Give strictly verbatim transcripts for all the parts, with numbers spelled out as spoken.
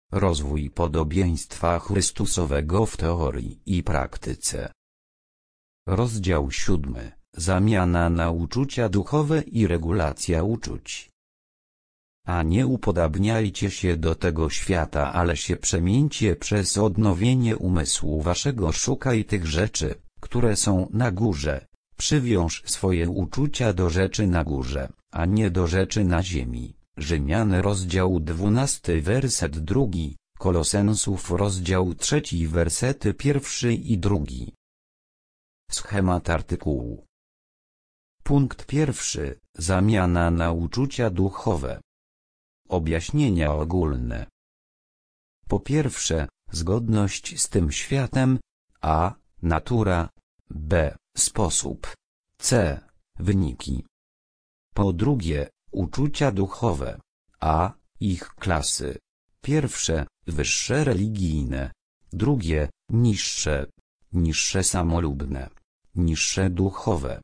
Rozwój podobieństwa Chrystusowego w teorii i praktyce. Rozdział siódmy. Zamiana na uczucia duchowe i regulacja uczuć. A nie upodabniajcie się do tego świata, ale się przemieńcie przez odnowienie umysłu waszego. Szukaj tych rzeczy, które są na górze. Przywiąż swoje uczucia do rzeczy na górze, a nie do rzeczy na ziemi. Rzymian rozdział dwunasty werset drugi, Kolosensów rozdział trzeci wersety pierwszy i drugi. Schemat artykułu. Punkt pierwszy. Zamiana na uczucia duchowe. Objaśnienia ogólne. Po pierwsze, zgodność z tym światem, a. natura, b. sposób, c. wyniki. Po drugie, uczucia duchowe, a. ich klasy. Pierwsze, wyższe religijne. Drugie, niższe, niższe samolubne, niższe duchowe.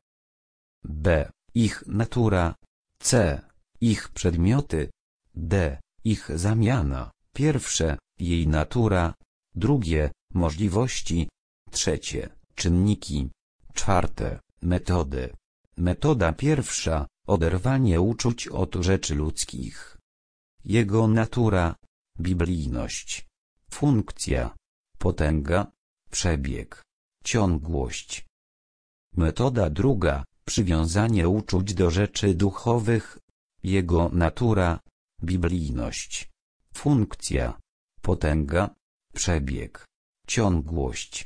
b. ich natura, c. ich przedmioty, d. ich zamiana. Pierwsze, jej natura. Drugie, możliwości. Trzecie, czynniki. Czwarte, metody. Metoda pierwsza, oderwanie uczuć od rzeczy ludzkich. Jego natura, biblijność. Funkcja, potęga, przebieg, ciągłość. Metoda druga, przywiązanie uczuć do rzeczy duchowych. Jego natura, biblijność. Funkcja, potęga, przebieg, ciągłość.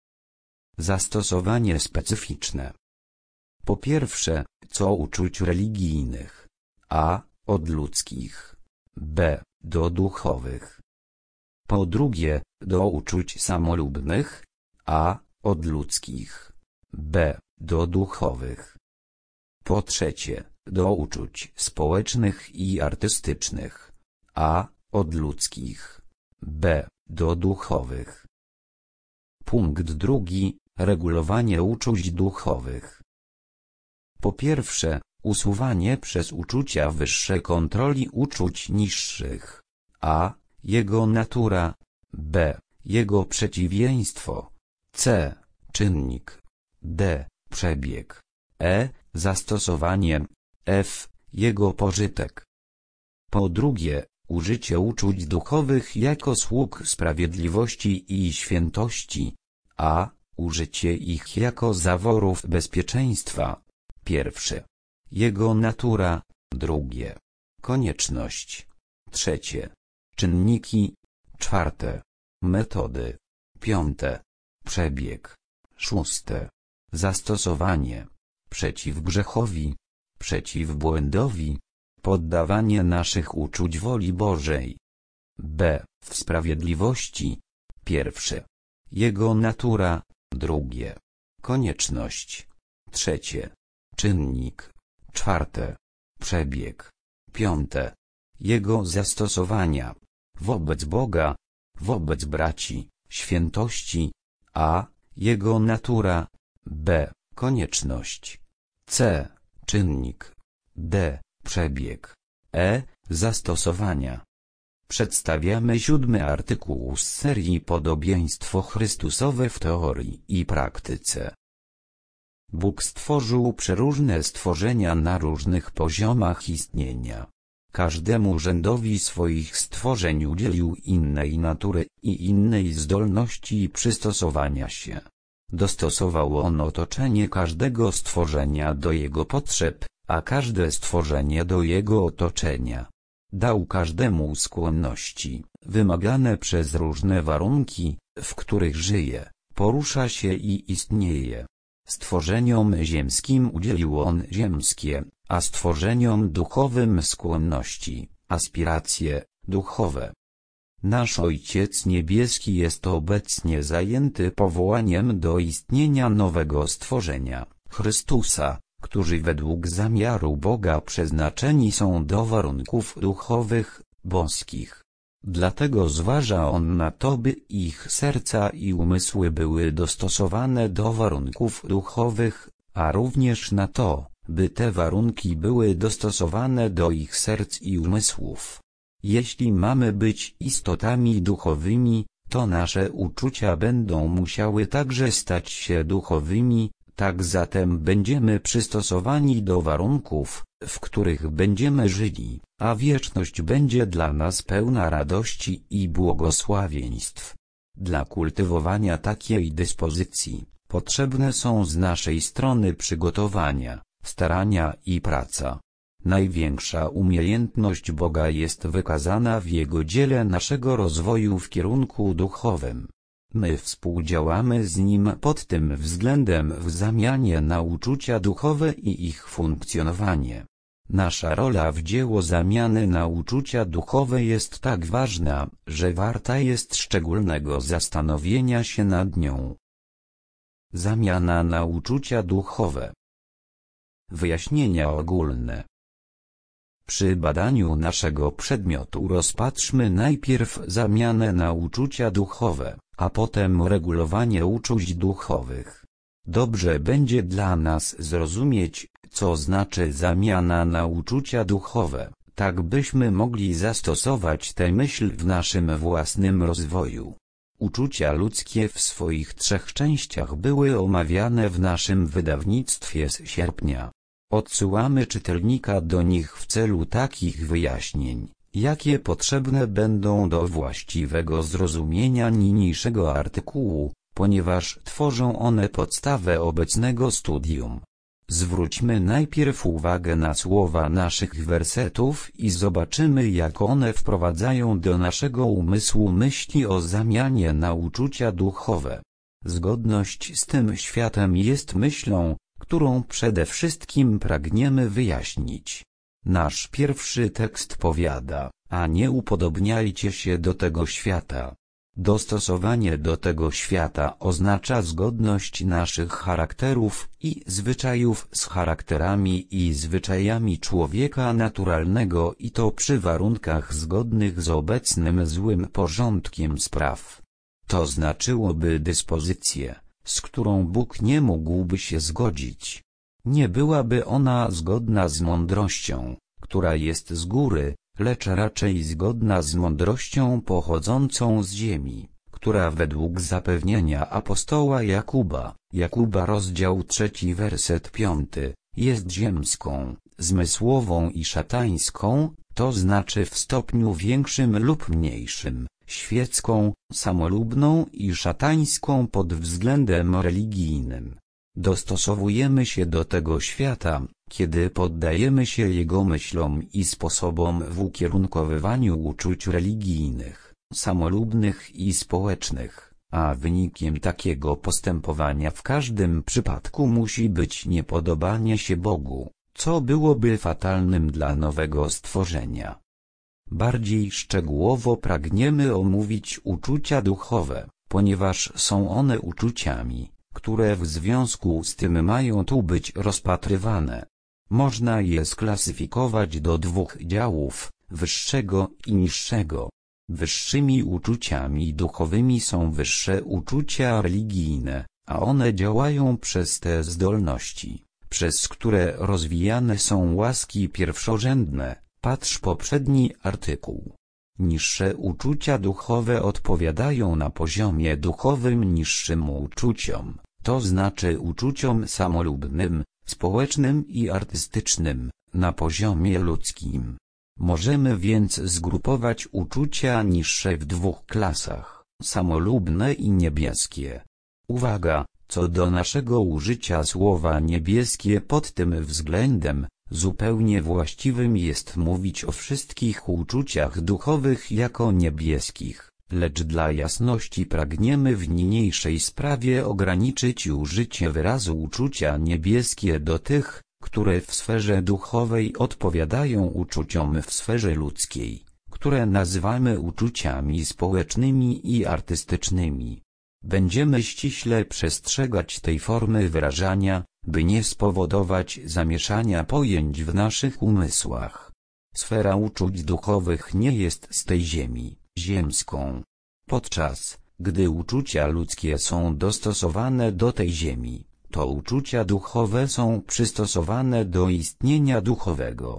Zastosowanie specyficzne. Po pierwsze, co uczuć religijnych. A. od ludzkich. b. do duchowych. Po drugie, do uczuć samolubnych. A. od ludzkich. b. do duchowych. Po trzecie, do uczuć społecznych i artystycznych. A. od ludzkich. b. do duchowych. Punkt drugi. Regulowanie uczuć duchowych. Po pierwsze, usuwanie przez uczucia wyższe kontroli uczuć niższych. A. jego natura. b. jego przeciwieństwo. c. czynnik. d. przebieg. e. zastosowanie. f. jego pożytek. Po drugie, użycie uczuć duchowych jako sług sprawiedliwości i świętości. A. użycie ich jako zaworów bezpieczeństwa. Pierwsze, jego natura. Drugie, konieczność. Trzecie, czynniki. Czwarte, metody. Piąte, przebieg. Szóste, zastosowanie. Przeciw grzechowi, przeciw błędowi. Poddawanie naszych uczuć woli Bożej. b. w sprawiedliwości. Pierwsze, jego natura. Drugie, konieczność. Trzecie, czynnik. Czwarte, przebieg. Piąte, jego zastosowania. Wobec Boga, wobec braci, świętości. A. jego natura. b. konieczność. c. czynnik. d. przebieg. e. zastosowania. Przedstawiamy siódmy artykuł z serii Podobieństwo Chrystusowe w teorii i praktyce. Bóg stworzył przeróżne stworzenia na różnych poziomach istnienia. Każdemu rzędowi swoich stworzeń udzielił innej natury i innej zdolności przystosowania się. Dostosował on otoczenie każdego stworzenia do jego potrzeb, a każde stworzenie do jego otoczenia. Dał każdemu skłonności, wymagane przez różne warunki, w których żyje, porusza się i istnieje. Stworzeniom ziemskim udzielił on ziemskie, a stworzeniom duchowym skłonności, aspiracje duchowe. Nasz Ojciec Niebieski jest obecnie zajęty powołaniem do istnienia nowego stworzenia, Chrystusa, którzy według zamiaru Boga przeznaczeni są do warunków duchowych, boskich. Dlatego zważa On na to, by ich serca i umysły były dostosowane do warunków duchowych, a również na to, by te warunki były dostosowane do ich serc i umysłów. Jeśli mamy być istotami duchowymi, to nasze uczucia będą musiały także stać się duchowymi, tak zatem będziemy przystosowani do warunków, w których będziemy żyli, a wieczność będzie dla nas pełna radości i błogosławieństw. Dla kultywowania takiej dyspozycji potrzebne są z naszej strony przygotowania, starania i praca. Największa umiejętność Boga jest wykazana w Jego dziele naszego rozwoju w kierunku duchowym. My współdziałamy z Nim pod tym względem w zamianie na uczucia duchowe i ich funkcjonowanie. Nasza rola w dzieło zamiany na uczucia duchowe jest tak ważna, że warta jest szczególnego zastanowienia się nad nią. Zamiana na uczucia duchowe. Wyjaśnienia ogólne. Przy badaniu naszego przedmiotu rozpatrzmy najpierw zamianę na uczucia duchowe, a potem regulowanie uczuć duchowych. Dobrze będzie dla nas zrozumieć, co znaczy zamiana na uczucia duchowe, tak byśmy mogli zastosować tę myśl w naszym własnym rozwoju. Uczucia ludzkie w swoich trzech częściach były omawiane w naszym wydawnictwie z sierpnia. Odsyłamy czytelnika do nich w celu takich wyjaśnień, jakie potrzebne będą do właściwego zrozumienia niniejszego artykułu, ponieważ tworzą one podstawę obecnego studium. Zwróćmy najpierw uwagę na słowa naszych wersetów i zobaczymy, jak one wprowadzają do naszego umysłu myśli o zamianie na uczucia duchowe. Zgodność z tym światem jest myślą, którą przede wszystkim pragniemy wyjaśnić. Nasz pierwszy tekst powiada, a nie upodobniajcie się do tego świata. Dostosowanie do tego świata oznacza zgodność naszych charakterów i zwyczajów z charakterami i zwyczajami człowieka naturalnego i to przy warunkach zgodnych z obecnym złym porządkiem spraw. To znaczyłoby dyspozycję, z którą Bóg nie mógłby się zgodzić. Nie byłaby ona zgodna z mądrością, która jest z góry, lecz raczej zgodna z mądrością pochodzącą z ziemi, która według zapewnienia apostoła Jakuba, Jakuba rozdział trzeci werset piąty, jest ziemską, zmysłową i szatańską, to znaczy w stopniu większym lub mniejszym, świecką, samolubną i szatańską pod względem religijnym. Dostosowujemy się do tego świata, kiedy poddajemy się jego myślom i sposobom w ukierunkowywaniu uczuć religijnych, samolubnych i społecznych, a wynikiem takiego postępowania w każdym przypadku musi być niepodobanie się Bogu, co byłoby fatalnym dla nowego stworzenia. Bardziej szczegółowo pragniemy omówić uczucia duchowe, ponieważ są one uczuciami, które w związku z tym mają tu być rozpatrywane. Można je sklasyfikować do dwóch działów, wyższego i niższego. Wyższymi uczuciami duchowymi są wyższe uczucia religijne, a one działają przez te zdolności, przez które rozwijane są łaski pierwszorzędne. Patrz poprzedni artykuł. Niższe uczucia duchowe odpowiadają na poziomie duchowym niższym uczuciom, to znaczy uczuciom samolubnym, społecznym i artystycznym, na poziomie ludzkim. Możemy więc zgrupować uczucia niższe w dwóch klasach, samolubne i niebieskie. Uwaga, co do naszego użycia słowa niebieskie pod tym względem, zupełnie właściwym jest mówić o wszystkich uczuciach duchowych jako niebieskich, lecz dla jasności pragniemy w niniejszej sprawie ograniczyć użycie wyrazu uczucia niebieskie do tych, które w sferze duchowej odpowiadają uczuciom w sferze ludzkiej, które nazywamy uczuciami społecznymi i artystycznymi. Będziemy ściśle przestrzegać tej formy wyrażania, by nie spowodować zamieszania pojęć w naszych umysłach. Sfera uczuć duchowych nie jest z tej ziemi, ziemską. Podczas gdy uczucia ludzkie są dostosowane do tej ziemi, to uczucia duchowe są przystosowane do istnienia duchowego.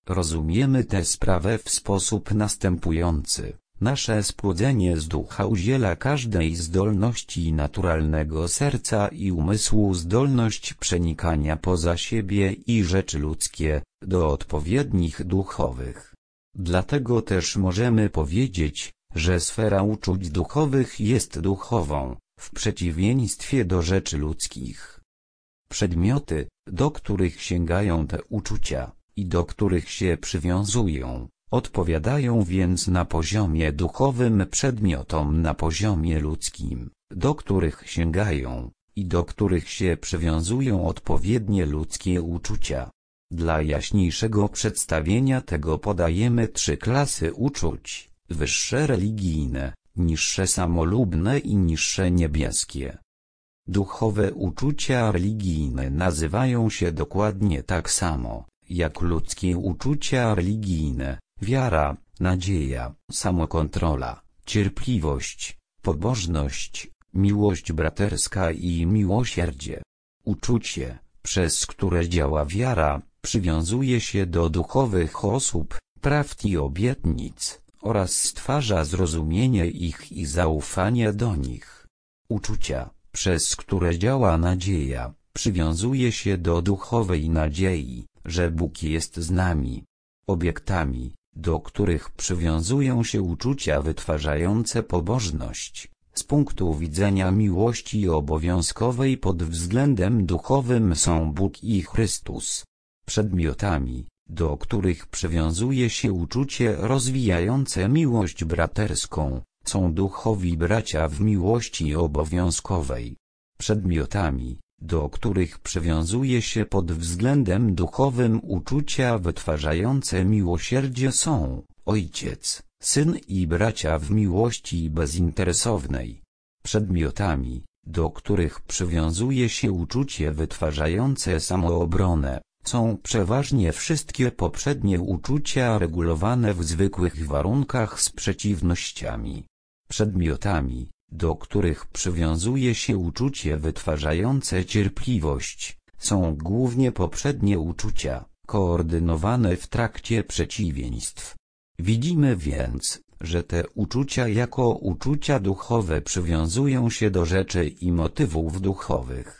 Rozumiemy tę sprawę w sposób następujący. Nasze spłodzenie z ducha udziela każdej zdolności naturalnego serca i umysłu zdolność przenikania poza siebie i rzeczy ludzkie, do odpowiednich duchowych. Dlatego też możemy powiedzieć, że sfera uczuć duchowych jest duchową, w przeciwieństwie do rzeczy ludzkich. Przedmioty, do których sięgają te uczucia, i do których się przywiązują, odpowiadają więc na poziomie duchowym przedmiotom na poziomie ludzkim, do których sięgają, i do których się przywiązują odpowiednie ludzkie uczucia. Dla jaśniejszego przedstawienia tego podajemy trzy klasy uczuć: wyższe religijne, niższe samolubne i niższe niebieskie. Duchowe uczucia religijne nazywają się dokładnie tak samo, jak ludzkie uczucia religijne: wiara, nadzieja, samokontrola, cierpliwość, pobożność, miłość braterska i miłosierdzie. Uczucie, przez które działa wiara, przywiązuje się do duchowych osób, prawd i obietnic, oraz stwarza zrozumienie ich i zaufanie do nich. Uczucia, przez które działa nadzieja, przywiązuje się do duchowej nadziei, że Bóg jest z nami. Obiektami, do których przywiązują się uczucia wytwarzające pobożność, z punktu widzenia miłości obowiązkowej pod względem duchowym, są Bóg i Chrystus. Przedmiotami, do których przywiązuje się uczucie rozwijające miłość braterską, są duchowi bracia w miłości obowiązkowej. Przedmiotami, do których przywiązuje się pod względem duchowym uczucia wytwarzające miłosierdzie, są Ojciec, Syn i bracia w miłości bezinteresownej. Przedmiotami, do których przywiązuje się uczucie wytwarzające samoobronę, są przeważnie wszystkie poprzednie uczucia regulowane w zwykłych warunkach z przeciwnościami. Przedmiotami, do których przywiązuje się uczucie wytwarzające cierpliwość, są głównie poprzednie uczucia, koordynowane w trakcie przeciwieństw. Widzimy więc, że te uczucia jako uczucia duchowe przywiązują się do rzeczy i motywów duchowych.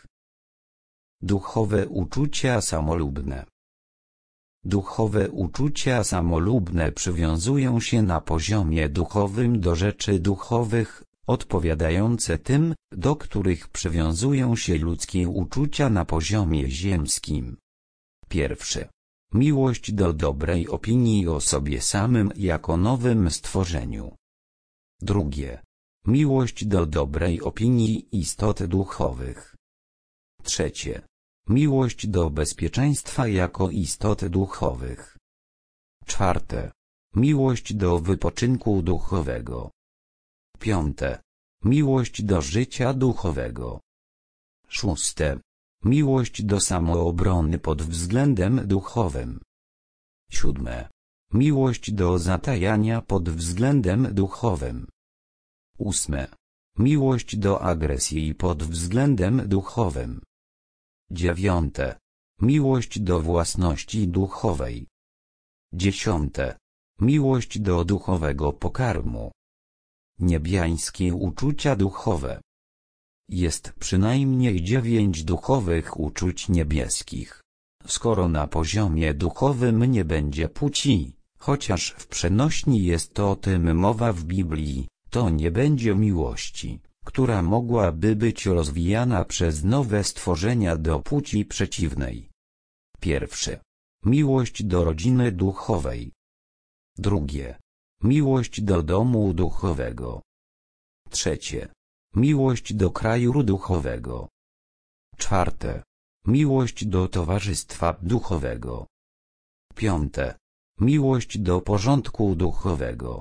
Duchowe uczucia samolubne. Duchowe uczucia samolubne przywiązują się na poziomie duchowym do rzeczy duchowych, odpowiadające tym, do których przywiązują się ludzkie uczucia na poziomie ziemskim. Pierwsze. Miłość do dobrej opinii o sobie samym jako nowym stworzeniu. Drugie. Miłość do dobrej opinii istot duchowych. Trzecie. Miłość do bezpieczeństwa jako istot duchowych. Czwarte. Miłość do wypoczynku duchowego. Piąte. Miłość do życia duchowego. Szóste. Miłość do samoobrony pod względem duchowym. Siódme. Miłość do zatajania pod względem duchowym. Ósme. Miłość do agresji pod względem duchowym. Dziewiąte. Miłość do własności duchowej. Dziesiąte. Miłość do duchowego pokarmu. Niebiańskie uczucia duchowe. Jest przynajmniej dziewięć duchowych uczuć niebieskich. Skoro na poziomie duchowym nie będzie płci, chociaż w przenośni jest o tym mowa w Biblii, to nie będzie miłości, która mogłaby być rozwijana przez nowe stworzenia do płci przeciwnej. Pierwsze. Miłość do rodziny duchowej. Drugie. Miłość do domu duchowego. Trzecie. Miłość do kraju duchowego. Czwarte. Miłość do towarzystwa duchowego. Piąte. Miłość do porządku duchowego.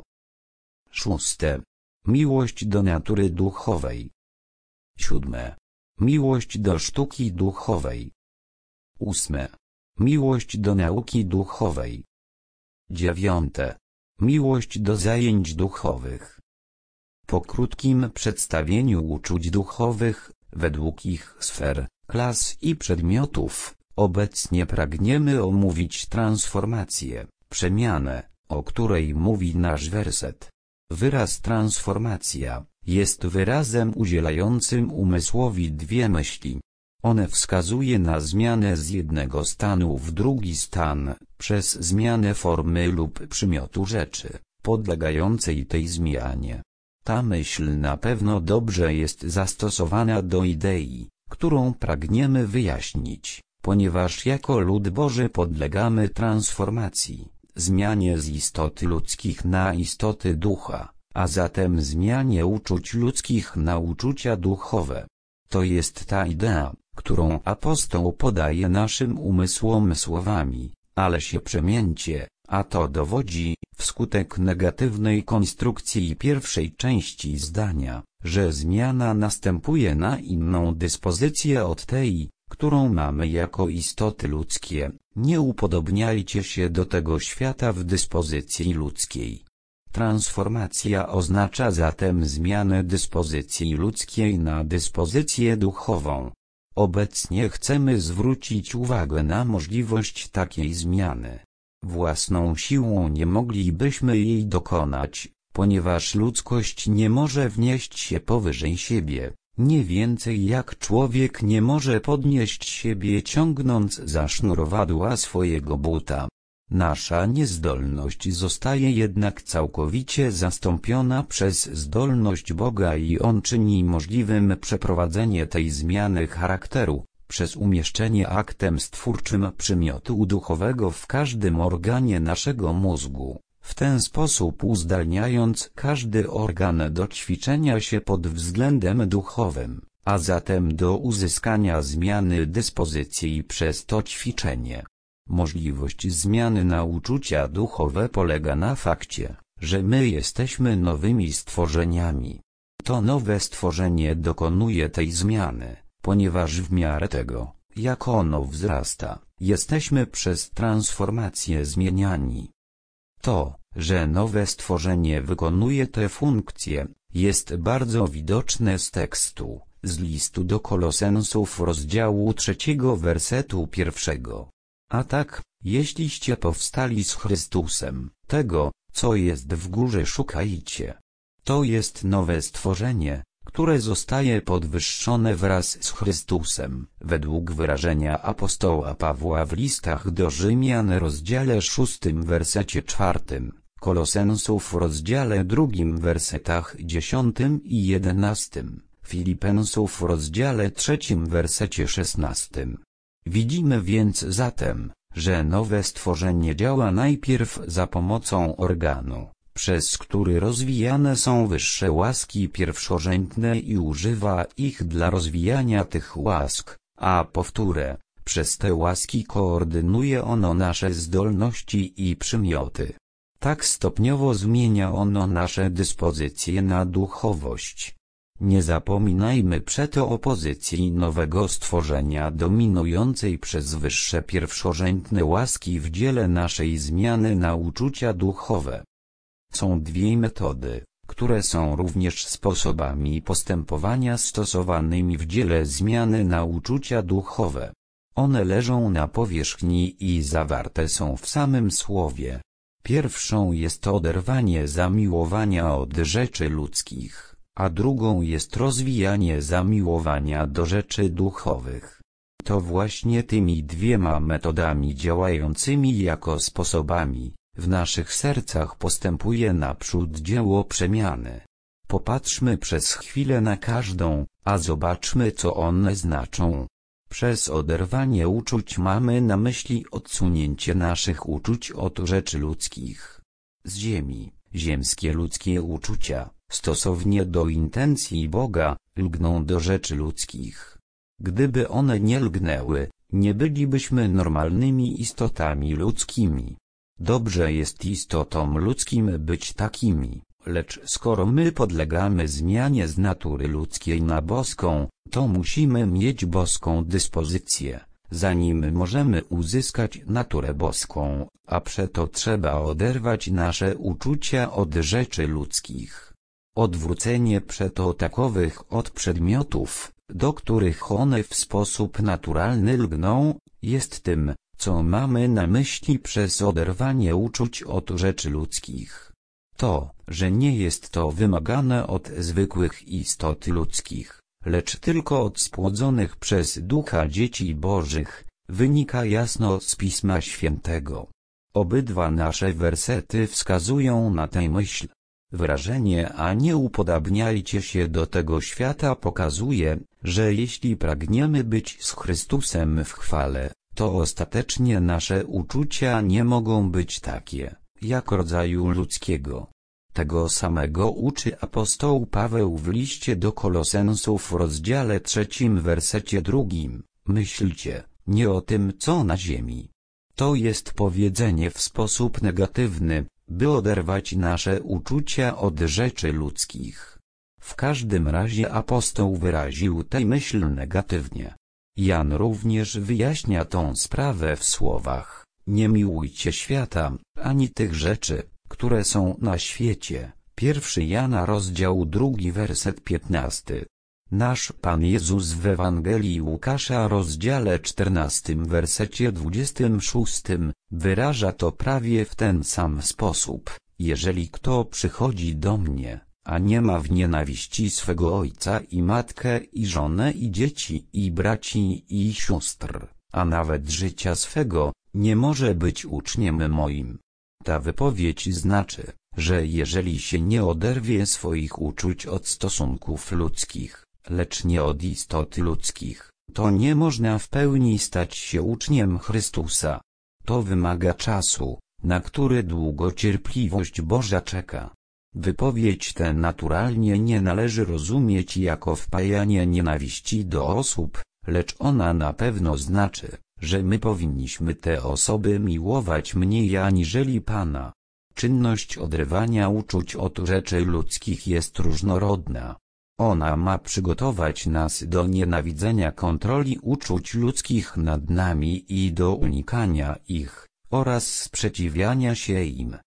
Szóste. Miłość do natury duchowej. Siódme. Miłość do sztuki duchowej. Ósme. Miłość do nauki duchowej. Dziewiąte. Miłość do zajęć duchowych. Po krótkim przedstawieniu uczuć duchowych, według ich sfer, klas i przedmiotów, obecnie pragniemy omówić transformację, przemianę, o której mówi nasz werset. Wyraz transformacja jest wyrazem udzielającym umysłowi dwie myśli. One wskazuje na zmianę z jednego stanu w drugi stan, przez zmianę formy lub przymiotu rzeczy, podlegającej tej zmianie. Ta myśl na pewno dobrze jest zastosowana do idei, którą pragniemy wyjaśnić, ponieważ jako lud Boży podlegamy transformacji, zmianie z istoty ludzkich na istoty ducha, a zatem zmianie uczuć ludzkich na uczucia duchowe. To jest ta idea, którą apostoł podaje naszym umysłom słowami, ale się przemieńcie, a to dowodzi, wskutek negatywnej konstrukcji pierwszej części zdania, że zmiana następuje na inną dyspozycję od tej, którą mamy jako istoty ludzkie. Nie upodobniajcie się do tego świata w dyspozycji ludzkiej. Transformacja oznacza zatem zmianę dyspozycji ludzkiej na dyspozycję duchową. Obecnie chcemy zwrócić uwagę na możliwość takiej zmiany. Własną siłą nie moglibyśmy jej dokonać, ponieważ ludzkość nie może wnieść się powyżej siebie, nie więcej jak człowiek nie może podnieść siebie ciągnąc za sznurowadła swojego buta. Nasza niezdolność zostaje jednak całkowicie zastąpiona przez zdolność Boga i On czyni możliwym przeprowadzenie tej zmiany charakteru, przez umieszczenie aktem stwórczym przymiotu duchowego w każdym organie naszego mózgu, w ten sposób uzdalniając każdy organ do ćwiczenia się pod względem duchowym, a zatem do uzyskania zmiany dyspozycji przez to ćwiczenie. Możliwość zmiany na uczucia duchowe polega na fakcie, że my jesteśmy nowymi stworzeniami. To nowe stworzenie dokonuje tej zmiany, ponieważ w miarę tego, jak ono wzrasta, jesteśmy przez transformację zmieniani. To, że nowe stworzenie wykonuje tę funkcję, jest bardzo widoczne z tekstu, z listu do Kolosensów rozdziału trzeciego wersetu pierwszego. A tak, jeśliście powstali z Chrystusem, tego, co jest w górze szukajcie. To jest nowe stworzenie, które zostaje podwyższone wraz z Chrystusem, według wyrażenia apostoła Pawła w listach do Rzymian rozdziale szóstym wersecie czwartym, Kolosensów rozdziale drugim wersetach dziesiątym i jedenastym, Filipensów rozdziale trzecim wersecie szesnastym. Widzimy więc zatem, że nowe stworzenie działa najpierw za pomocą organu, przez który rozwijane są wyższe łaski pierwszorzędne i używa ich dla rozwijania tych łask, a powtórę, przez te łaski koordynuje ono nasze zdolności i przymioty. Tak stopniowo zmienia ono nasze dyspozycje na duchowość. Nie zapominajmy przeto o pozycji nowego stworzenia dominującej przez wyższe pierwszorzędne łaski w dziele naszej zmiany na uczucia duchowe. Są dwie metody, które są również sposobami postępowania stosowanymi w dziele zmiany na uczucia duchowe. One leżą na powierzchni i zawarte są w samym słowie. Pierwszą jest oderwanie zamiłowania od rzeczy ludzkich, a drugą jest rozwijanie zamiłowania do rzeczy duchowych. To właśnie tymi dwiema metodami działającymi jako sposobami, w naszych sercach postępuje naprzód dzieło przemiany. Popatrzmy przez chwilę na każdą, a zobaczmy, co one znaczą. Przez oderwanie uczuć mamy na myśli odsunięcie naszych uczuć od rzeczy ludzkich. Z ziemi, ziemskie ludzkie uczucia, stosownie do intencji Boga, lgną do rzeczy ludzkich. Gdyby one nie lgnęły, nie bylibyśmy normalnymi istotami ludzkimi. Dobrze jest istotom ludzkim być takimi, lecz skoro my podlegamy zmianie z natury ludzkiej na boską, to musimy mieć boską dyspozycję, zanim możemy uzyskać naturę boską, a przeto trzeba oderwać nasze uczucia od rzeczy ludzkich. Odwrócenie przeto takowych od przedmiotów, do których one w sposób naturalny lgną, jest tym, Co mamy na myśli przez oderwanie uczuć od rzeczy ludzkich? To, że nie jest to wymagane od zwykłych istot ludzkich, lecz tylko od spłodzonych przez Ducha dzieci Bożych, wynika jasno z Pisma Świętego. Obydwa nasze wersety wskazują na tę myśl. Wyrażenie „a nie upodabniajcie się do tego świata” pokazuje, że jeśli pragniemy być z Chrystusem w chwale, to ostatecznie nasze uczucia nie mogą być takie, jak rodzaju ludzkiego. Tego samego uczy apostoł Paweł w liście do Kolosensów w rozdziale trzecim wersecie drugim. Myślcie nie o tym, co na ziemi. To jest powiedzenie w sposób negatywny, by oderwać nasze uczucia od rzeczy ludzkich. W każdym razie apostoł wyraził tę myśl negatywnie. Jan również wyjaśnia tą sprawę w słowach: nie miłujcie świata, ani tych rzeczy, które są na świecie. Pierwszy Jana rozdział drugi werset piętnasty. Nasz Pan Jezus w Ewangelii Łukasza rozdziale czternastym wersecie dwudziestym szóstym wyraża to prawie w ten sam sposób: jeżeli kto przychodzi do mnie, a nie ma w nienawiści swego ojca i matkę i żonę i dzieci i braci i sióstr, a nawet życia swego, nie może być uczniem moim. Ta wypowiedź znaczy, że jeżeli się nie oderwie swoich uczuć od stosunków ludzkich, lecz nie od istot ludzkich, to nie można w pełni stać się uczniem Chrystusa. To wymaga czasu, na który długo cierpliwość Boża czeka. Wypowiedź tę naturalnie nie należy rozumieć jako wpajanie nienawiści do osób, lecz ona na pewno znaczy, że my powinniśmy te osoby miłować mniej aniżeli Pana. Czynność odrywania uczuć od rzeczy ludzkich jest różnorodna. Ona ma przygotować nas do nienawidzenia kontroli uczuć ludzkich nad nami i do unikania ich, oraz sprzeciwiania się im.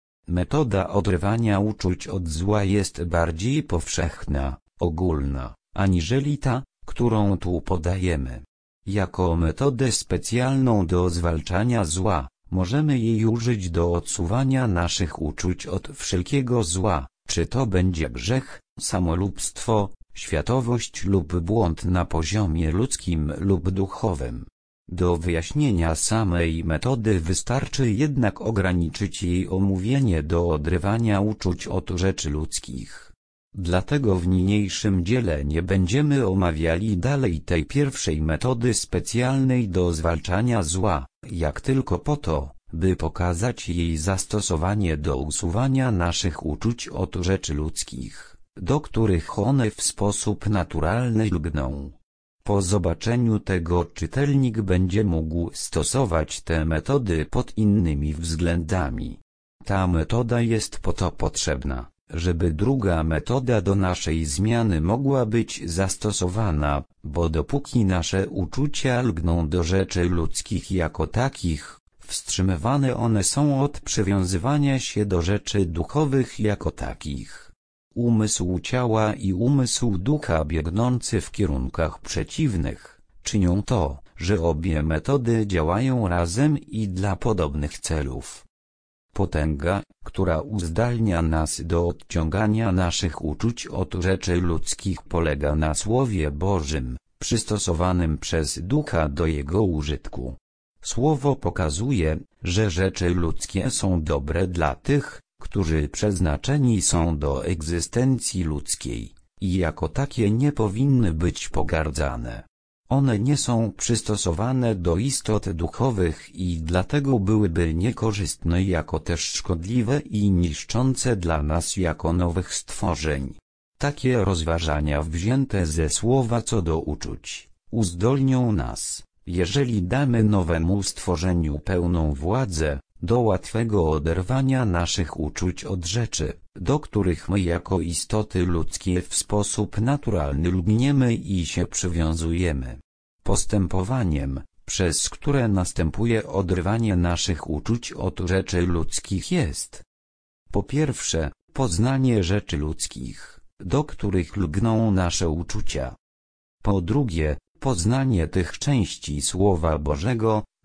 Metoda odrywania uczuć od zła jest bardziej powszechna, ogólna, aniżeli ta, którą tu podajemy. Jako metodę specjalną do zwalczania zła, możemy jej użyć do odsuwania naszych uczuć od wszelkiego zła, czy to będzie grzech, samolubstwo, światowość lub błąd na poziomie ludzkim lub duchowym. Do wyjaśnienia samej metody wystarczy jednak ograniczyć jej omówienie do odrywania uczuć od rzeczy ludzkich. Dlatego w niniejszym dziele nie będziemy omawiali dalej tej pierwszej metody specjalnej do zwalczania zła, jak tylko po to, by pokazać jej zastosowanie do usuwania naszych uczuć od rzeczy ludzkich, do których one w sposób naturalny lgną. Po zobaczeniu tego czytelnik będzie mógł stosować te metody pod innymi względami. Ta metoda jest po to potrzebna, żeby druga metoda do naszej zmiany mogła być zastosowana, bo dopóki nasze uczucia lgną do rzeczy ludzkich jako takich, wstrzymywane one są od przywiązywania się do rzeczy duchowych jako takich. Umysł ciała i umysł ducha biegnący w kierunkach przeciwnych, czynią to, że obie metody działają razem i dla podobnych celów. Potęga, która uzdalnia nas do odciągania naszych uczuć od rzeczy ludzkich, polega na Słowie Bożym, przystosowanym przez Ducha do jego użytku. Słowo pokazuje, że rzeczy ludzkie są dobre dla tych, którzy przeznaczeni są do egzystencji ludzkiej, i jako takie nie powinny być pogardzane. One nie są przystosowane do istot duchowych i dlatego byłyby niekorzystne, jako też szkodliwe i niszczące dla nas jako nowych stworzeń. Takie rozważania wzięte ze słowa co do uczuć, uzdolnią nas, jeżeli damy nowemu stworzeniu pełną władzę, do łatwego oderwania naszych uczuć od rzeczy, do których my jako istoty ludzkie w sposób naturalny lgniemy i się przywiązujemy. Postępowaniem, przez które następuje odrywanie naszych uczuć od rzeczy ludzkich jest: po pierwsze, poznanie rzeczy ludzkich, do których lgną nasze uczucia. Po drugie, poznanie tych części Słowa Bożego,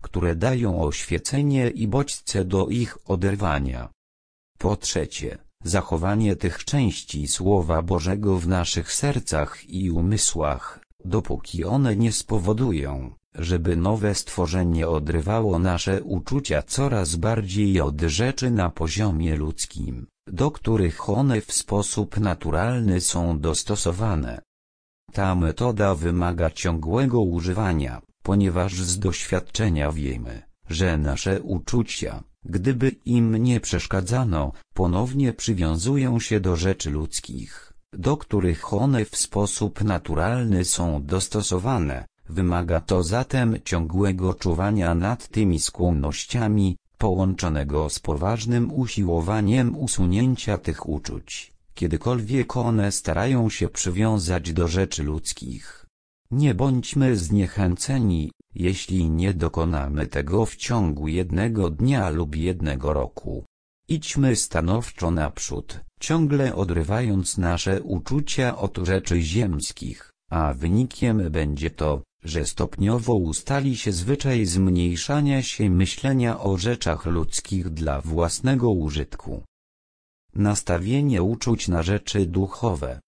które dają oświecenie i bodźce do ich oderwania. Po trzecie, zachowanie tych części Słowa Bożego w naszych sercach i umysłach, dopóki one nie spowodują, żeby nowe stworzenie odrywało nasze uczucia coraz bardziej od rzeczy na poziomie ludzkim, do których one w sposób naturalny są dostosowane. Ta metoda wymaga ciągłego używania, ponieważ z doświadczenia wiemy, że nasze uczucia, gdyby im nie przeszkadzano, ponownie przywiązują się do rzeczy ludzkich, do których one w sposób naturalny są dostosowane. Wymaga to zatem ciągłego czuwania nad tymi skłonnościami, połączonego z poważnym usiłowaniem usunięcia tych uczuć, kiedykolwiek one starają się przywiązać do rzeczy ludzkich. Nie bądźmy zniechęceni, jeśli nie dokonamy tego w ciągu jednego dnia lub jednego roku. Idźmy stanowczo naprzód, ciągle odrywając nasze uczucia od rzeczy ziemskich, a wynikiem będzie to, że stopniowo ustali się zwyczaj zmniejszania się myślenia o rzeczach ludzkich dla własnego użytku. Nastawienie uczuć na rzeczy duchowe.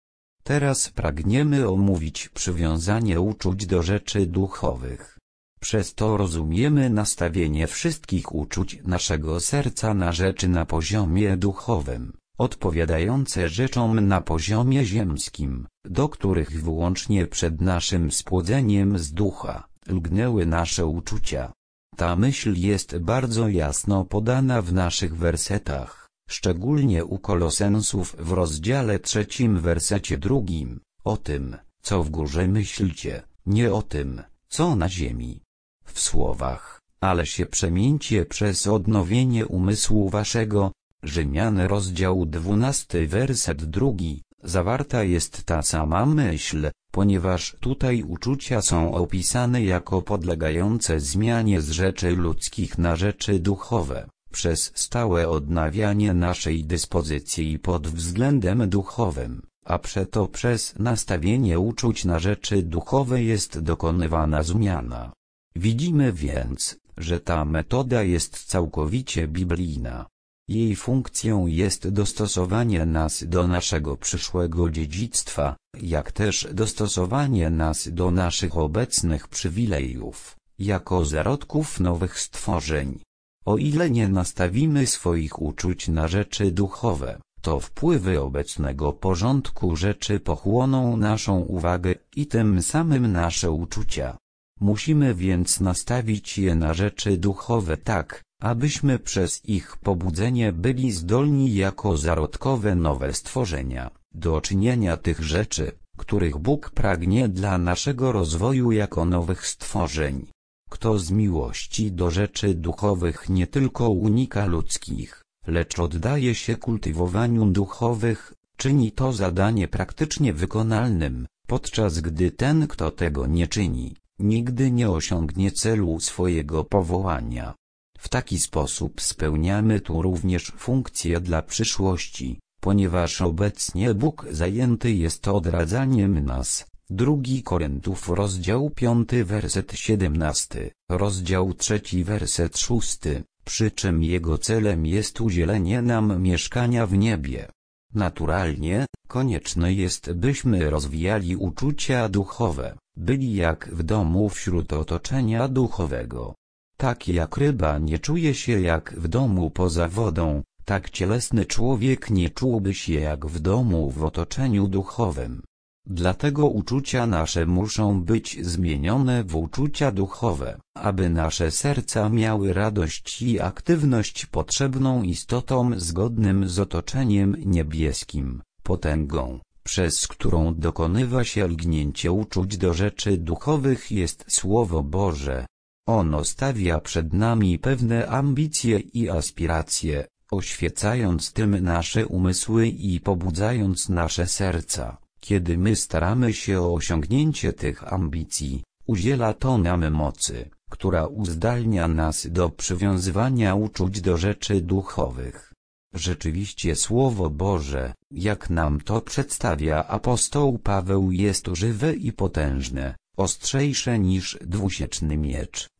Teraz pragniemy omówić przywiązanie uczuć do rzeczy duchowych. Przez to rozumiemy nastawienie wszystkich uczuć naszego serca na rzeczy na poziomie duchowym, odpowiadające rzeczom na poziomie ziemskim, do których wyłącznie przed naszym spłodzeniem z ducha lgnęły nasze uczucia. Ta myśl jest bardzo jasno podana w naszych wersetach, szczególnie u Kolosensów w rozdziale trzecim wersecie drugim, o tym, co w górze myślcie, nie o tym, co na ziemi. W słowach, ale się przemieńcie przez odnowienie umysłu waszego, Rzymian rozdział dwunasty werset drugi, zawarta jest ta sama myśl, ponieważ tutaj uczucia są opisane jako podlegające zmianie z rzeczy ludzkich na rzeczy duchowe, przez stałe odnawianie naszej dyspozycji pod względem duchowym, a przeto przez nastawienie uczuć na rzeczy duchowe jest dokonywana zmiana. Widzimy więc, że ta metoda jest całkowicie biblijna. Jej funkcją jest dostosowanie nas do naszego przyszłego dziedzictwa, jak też dostosowanie nas do naszych obecnych przywilejów, jako zarodków nowych stworzeń. O ile nie nastawimy swoich uczuć na rzeczy duchowe, to wpływy obecnego porządku rzeczy pochłoną naszą uwagę i tym samym nasze uczucia. Musimy więc nastawić je na rzeczy duchowe tak, abyśmy przez ich pobudzenie byli zdolni jako zarodkowe nowe stworzenia, do czynienia tych rzeczy, których Bóg pragnie dla naszego rozwoju jako nowych stworzeń. Kto z miłości do rzeczy duchowych nie tylko unika ludzkich, lecz oddaje się kultywowaniu duchowych, czyni to zadanie praktycznie wykonalnym, podczas gdy ten, kto tego nie czyni, nigdy nie osiągnie celu swojego powołania. W taki sposób spełniamy tu również funkcję dla przyszłości, ponieważ obecnie Bóg zajęty jest odradzaniem nas. Drugi Koryntiów rozdział piąty werset siedemnasty, rozdział trzeci werset szósty, przy czym Jego celem jest udzielenie nam mieszkania w niebie. Naturalnie, konieczne jest, byśmy rozwijali uczucia duchowe, byli jak w domu wśród otoczenia duchowego. Tak jak ryba nie czuje się jak w domu poza wodą, tak cielesny człowiek nie czułby się jak w domu w otoczeniu duchowym. Dlatego uczucia nasze muszą być zmienione w uczucia duchowe, aby nasze serca miały radość i aktywność potrzebną istotom zgodnym z otoczeniem niebieskim, potęgą, przez którą dokonywa się lgnięcie uczuć do rzeczy duchowych jest Słowo Boże. Ono stawia przed nami pewne ambicje i aspiracje, oświecając tym nasze umysły i pobudzając nasze serca. Kiedy my staramy się o osiągnięcie tych ambicji, udziela to nam mocy, która uzdalnia nas do przywiązywania uczuć do rzeczy duchowych. Rzeczywiście Słowo Boże, jak nam to przedstawia apostoł Paweł, jest żywe i potężne, ostrzejsze niż dwusieczny miecz,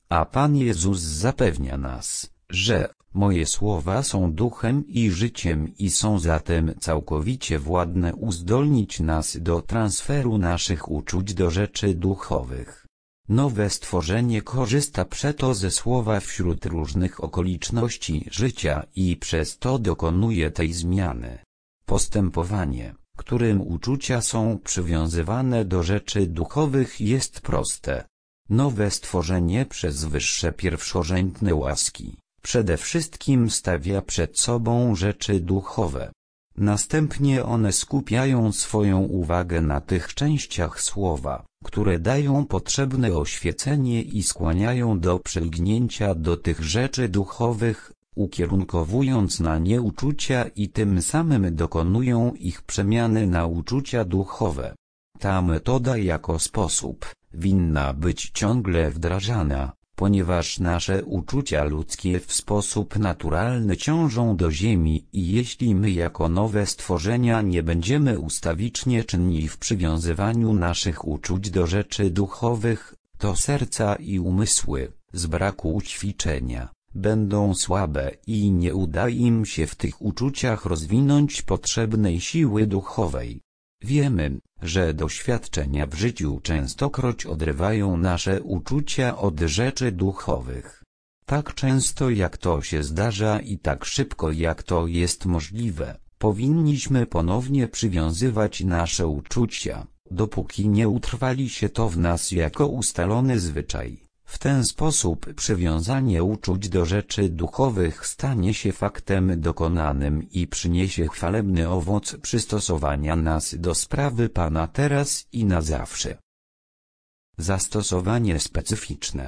A Pan Jezus zapewnia nas, że moje słowa są duchem i życiem i są zatem całkowicie władne uzdolnić nas do transferu naszych uczuć do rzeczy duchowych. Nowe stworzenie korzysta przeto ze słowa wśród różnych okoliczności życia i przez to dokonuje tej zmiany. Postępowanie, którym uczucia są przywiązywane do rzeczy duchowych, jest proste. Nowe stworzenie przez wyższe pierwszorzędne łaski przede wszystkim stawia przed sobą rzeczy duchowe. Następnie one skupiają swoją uwagę na tych częściach słowa, które dają potrzebne oświecenie i skłaniają do przylgnięcia do tych rzeczy duchowych, ukierunkowując na nie uczucia i tym samym dokonują ich przemiany na uczucia duchowe. Ta metoda jako sposób winna być ciągle wdrażana, ponieważ nasze uczucia ludzkie w sposób naturalny ciążą do ziemi i jeśli my jako nowe stworzenia nie będziemy ustawicznie czynni w przywiązywaniu naszych uczuć do rzeczy duchowych, to serca i umysły, z braku ćwiczenia, będą słabe i nie uda im się w tych uczuciach rozwinąć potrzebnej siły duchowej. Wiemy, że doświadczenia w życiu częstokroć odrywają nasze uczucia od rzeczy duchowych. Tak często jak to się zdarza i tak szybko jak to jest możliwe, powinniśmy ponownie przywiązywać nasze uczucia, dopóki nie utrwali się to w nas jako ustalony zwyczaj. W ten sposób przywiązanie uczuć do rzeczy duchowych stanie się faktem dokonanym i przyniesie chwalebny owoc przystosowania nas do sprawy Pana teraz i na zawsze. Zastosowanie specyficzne.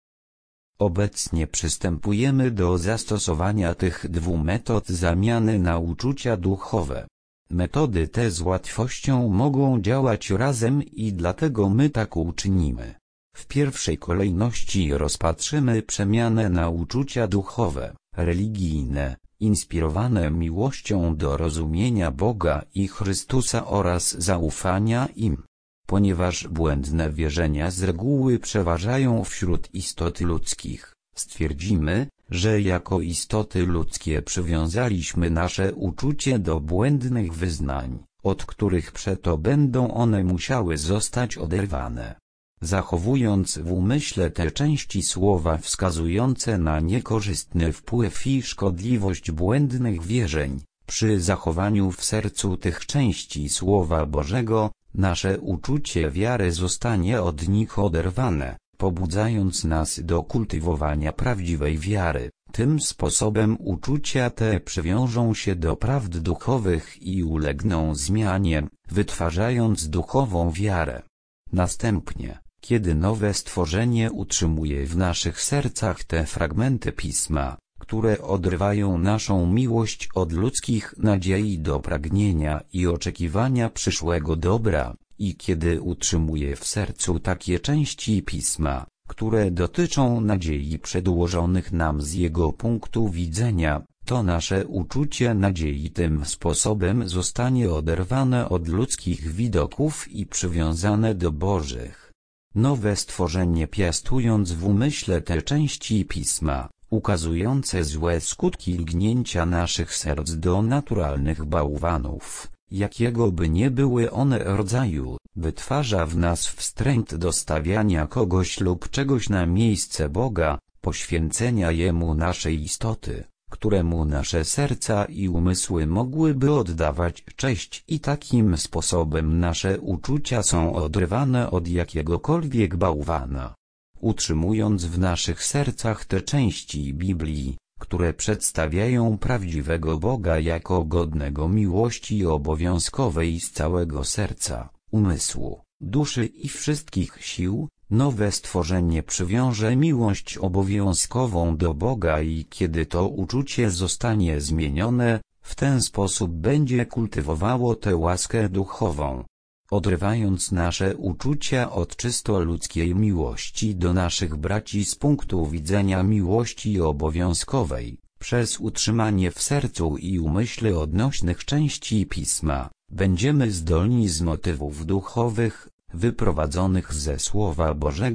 Obecnie przystępujemy do zastosowania tych dwóch metod zamiany na uczucia duchowe. Metody te z łatwością mogą działać razem i dlatego my tak uczynimy. W pierwszej kolejności rozpatrzymy przemianę na uczucia duchowe, religijne, inspirowane miłością do rozumienia Boga i Chrystusa oraz zaufania im. Ponieważ błędne wierzenia z reguły przeważają wśród istot ludzkich, stwierdzimy, że jako istoty ludzkie przywiązaliśmy nasze uczucie do błędnych wyznań, od których przeto będą one musiały zostać oderwane. Zachowując w umyśle te części słowa wskazujące na niekorzystny wpływ i szkodliwość błędnych wierzeń, przy zachowaniu w sercu tych części Słowa Bożego, nasze uczucie wiary zostanie od nich oderwane, pobudzając nas do kultywowania prawdziwej wiary. Tym sposobem uczucia te przywiążą się do prawd duchowych i ulegną zmianie, wytwarzając duchową wiarę. Następnie, kiedy nowe stworzenie utrzymuje w naszych sercach te fragmenty Pisma, które odrywają naszą miłość od ludzkich nadziei do pragnienia i oczekiwania przyszłego dobra, i kiedy utrzymuje w sercu takie części Pisma, które dotyczą nadziei przedłożonych nam z jego punktu widzenia, to nasze uczucie nadziei tym sposobem zostanie oderwane od ludzkich widoków i przywiązane do Bożych. Nowe stworzenie, piastując w umyśle te części Pisma, ukazujące złe skutki lgnięcia naszych serc do naturalnych bałwanów, jakiego by nie były one rodzaju, wytwarza w nas wstręt do stawiania kogoś lub czegoś na miejsce Boga, poświęcenia Jemu naszej istoty, któremu nasze serca i umysły mogłyby oddawać cześć, i takim sposobem nasze uczucia są odrywane od jakiegokolwiek bałwana. Utrzymując w naszych sercach te części Biblii, które przedstawiają prawdziwego Boga jako godnego miłości obowiązkowej z całego serca, umysłu, duszy i wszystkich sił, nowe stworzenie przywiąże miłość obowiązkową do Boga i kiedy to uczucie zostanie zmienione, w ten sposób będzie kultywowało tę łaskę duchową. Odrywając nasze uczucia od czysto ludzkiej miłości do naszych braci z punktu widzenia miłości obowiązkowej, przez utrzymanie w sercu i umyśle odnośnych części Pisma, będziemy zdolni z motywów duchowych, wyprowadzonych ze Słowa Bożego,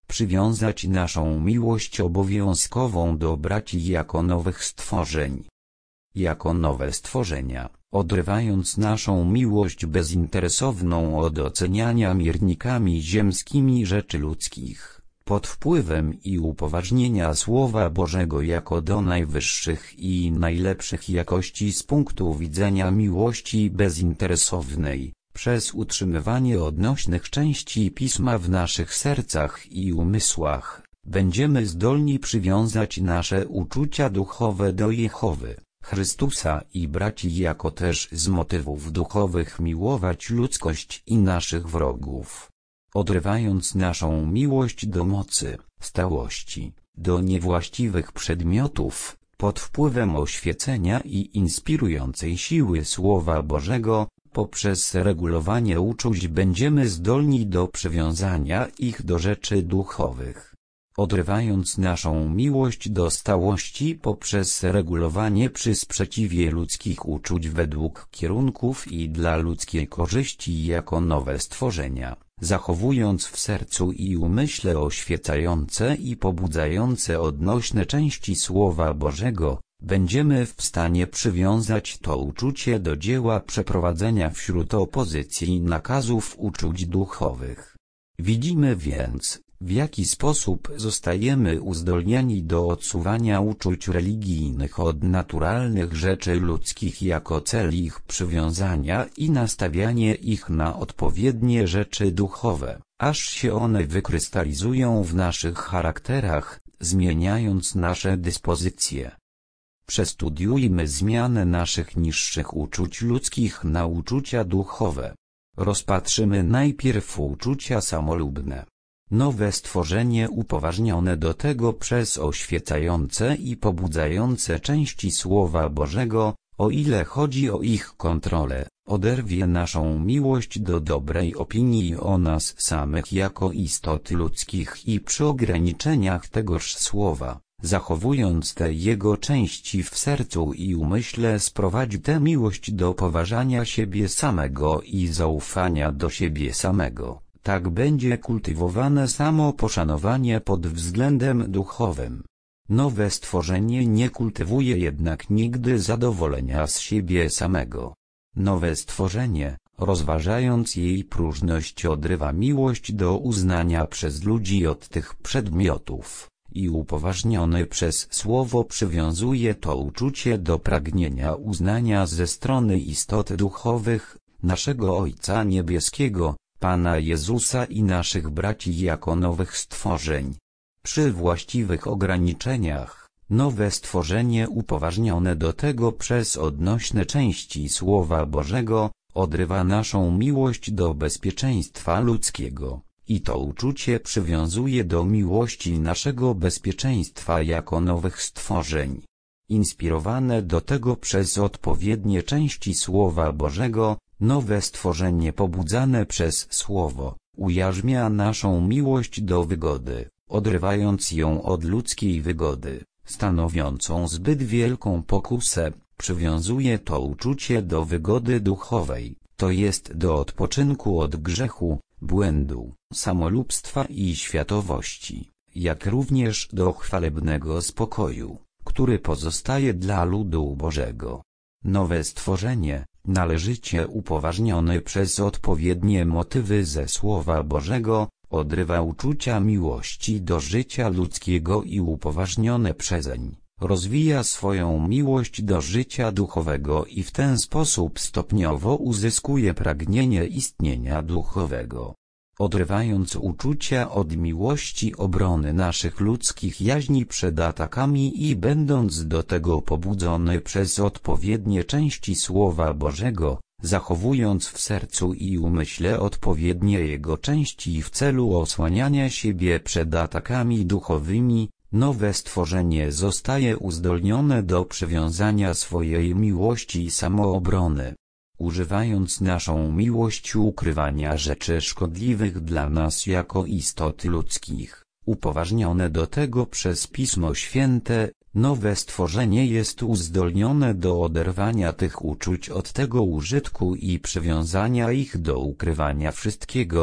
przywiązać naszą miłość obowiązkową do braci jako nowych stworzeń. Jako nowe stworzenia, odrywając naszą miłość bezinteresowną od oceniania miernikami ziemskimi rzeczy ludzkich, pod wpływem i upoważnienia Słowa Bożego jako do najwyższych i najlepszych jakości z punktu widzenia miłości bezinteresownej, przez utrzymywanie odnośnych części Pisma w naszych sercach i umysłach, będziemy zdolni przywiązać nasze uczucia duchowe do Jehowy, Chrystusa i braci, jako też z motywów duchowych miłować ludzkość i naszych wrogów. Odrywając naszą miłość do mocy, stałości, do niewłaściwych przedmiotów, pod wpływem oświecenia i inspirującej siły Słowa Bożego, poprzez regulowanie uczuć będziemy zdolni do przywiązania ich do rzeczy duchowych. Odrywając naszą miłość do stałości poprzez regulowanie przy sprzeciwie ludzkich uczuć według kierunków i dla ludzkiej korzyści jako nowe stworzenia, zachowując w sercu i umyśle oświecające i pobudzające odnośne części Słowa Bożego, będziemy w stanie przywiązać to uczucie do dzieła przeprowadzenia wśród opozycji nakazów uczuć duchowych. Widzimy więc, w jaki sposób zostajemy uzdolnieni do odsuwania uczuć religijnych od naturalnych rzeczy ludzkich jako cel ich przywiązania i nastawianie ich na odpowiednie rzeczy duchowe, aż się one wykrystalizują w naszych charakterach, zmieniając nasze dyspozycje. Przestudiujmy zmianę naszych niższych uczuć ludzkich na uczucia duchowe. Rozpatrzymy najpierw uczucia samolubne. Nowe stworzenie upoważnione do tego przez oświecające i pobudzające części Słowa Bożego, o ile chodzi o ich kontrolę, oderwie naszą miłość do dobrej opinii o nas samych jako istot ludzkich i przy ograniczeniach tegoż słowa, zachowując te jego części w sercu i umyśle, sprowadzi tę miłość do poważania siebie samego i zaufania do siebie samego. Tak będzie kultywowane samo poszanowanie pod względem duchowym. Nowe stworzenie nie kultywuje jednak nigdy zadowolenia z siebie samego. Nowe stworzenie, rozważając jej próżność, odrywa miłość do uznania przez ludzi od tych przedmiotów, i upoważniony przez Słowo przywiązuje to uczucie do pragnienia uznania ze strony istot duchowych, naszego Ojca Niebieskiego, Pana Jezusa i naszych braci jako nowych stworzeń. Przy właściwych ograniczeniach, nowe stworzenie upoważnione do tego przez odnośne części Słowa Bożego, odrywa naszą miłość do bezpieczeństwa ludzkiego, i to uczucie przywiązuje do miłości naszego bezpieczeństwa jako nowych stworzeń. Inspirowane do tego przez odpowiednie części Słowa Bożego, nowe stworzenie pobudzane przez Słowo, ujarzmia naszą miłość do wygody, odrywając ją od ludzkiej wygody, stanowiącą zbyt wielką pokusę, przywiązuje to uczucie do wygody duchowej, to jest do odpoczynku od grzechu, błędu, samolubstwa i światowości, jak również do chwalebnego spokoju, który pozostaje dla ludu Bożego. Nowe stworzenie, należycie upoważnione przez odpowiednie motywy ze Słowa Bożego, odrywa uczucia miłości do życia ludzkiego i upoważnione przezeń, rozwija swoją miłość do życia duchowego i w ten sposób stopniowo uzyskuje pragnienie istnienia duchowego. Odrywając uczucia od miłości obrony naszych ludzkich jaźni przed atakami i będąc do tego pobudzony przez odpowiednie części Słowa Bożego, zachowując w sercu i umyśle odpowiednie jego części w celu osłaniania siebie przed atakami duchowymi, nowe stworzenie zostaje uzdolnione do przywiązania swojej miłości i samoobrony. Używając naszą miłość ukrywania rzeczy szkodliwych dla nas jako istot ludzkich, upoważnione do tego przez Pismo Święte, nowe stworzenie jest uzdolnione do oderwania tych uczuć od tego użytku i przywiązania ich do ukrywania wszystkiego,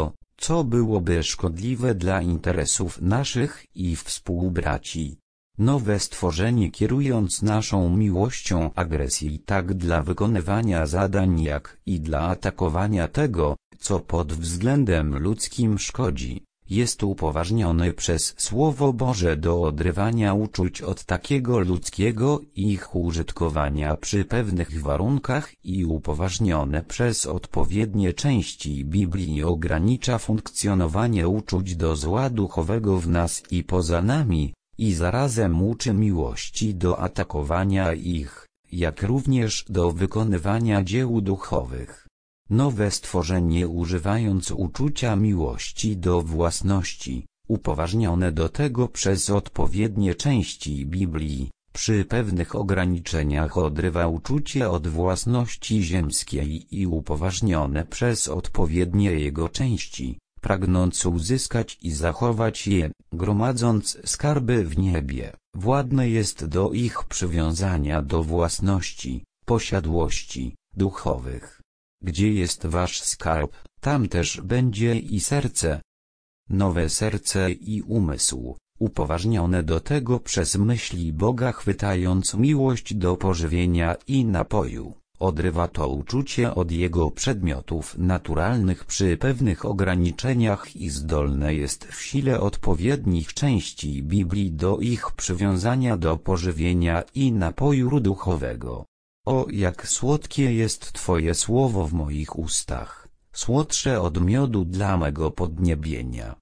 co byłoby szkodliwe dla interesów naszych i współbraci. Nowe stworzenie, kierując naszą miłością agresji tak dla wykonywania zadań, jak i dla atakowania tego, co pod względem ludzkim szkodzi, jest upoważnione przez Słowo Boże do odrywania uczuć od takiego ludzkiego ich użytkowania przy pewnych warunkach i upoważnione przez odpowiednie części Biblii ogranicza funkcjonowanie uczuć do zła duchowego w nas i poza nami, i zarazem uczy miłości do atakowania ich, jak również do wykonywania dzieł duchowych. Nowe stworzenie, używając uczucia miłości do własności, upoważnione do tego przez odpowiednie części Biblii, przy pewnych ograniczeniach odrywa uczucie od własności ziemskiej i upoważnione przez odpowiednie jego części, pragnąc uzyskać i zachować je, gromadząc skarby w niebie, władne jest do ich przywiązania do własności, posiadłości duchowych. Gdzie jest wasz skarb, tam też będzie i serce. Nowe serce i umysł, upoważnione do tego przez myśli Boga, chwytając miłość do pożywienia i napoju, odrywa to uczucie od jego przedmiotów naturalnych przy pewnych ograniczeniach i zdolne jest w sile odpowiednich części Biblii do ich przywiązania do pożywienia i napoju duchowego. O, jak słodkie jest Twoje słowo w moich ustach, słodsze od miodu dla mego podniebienia.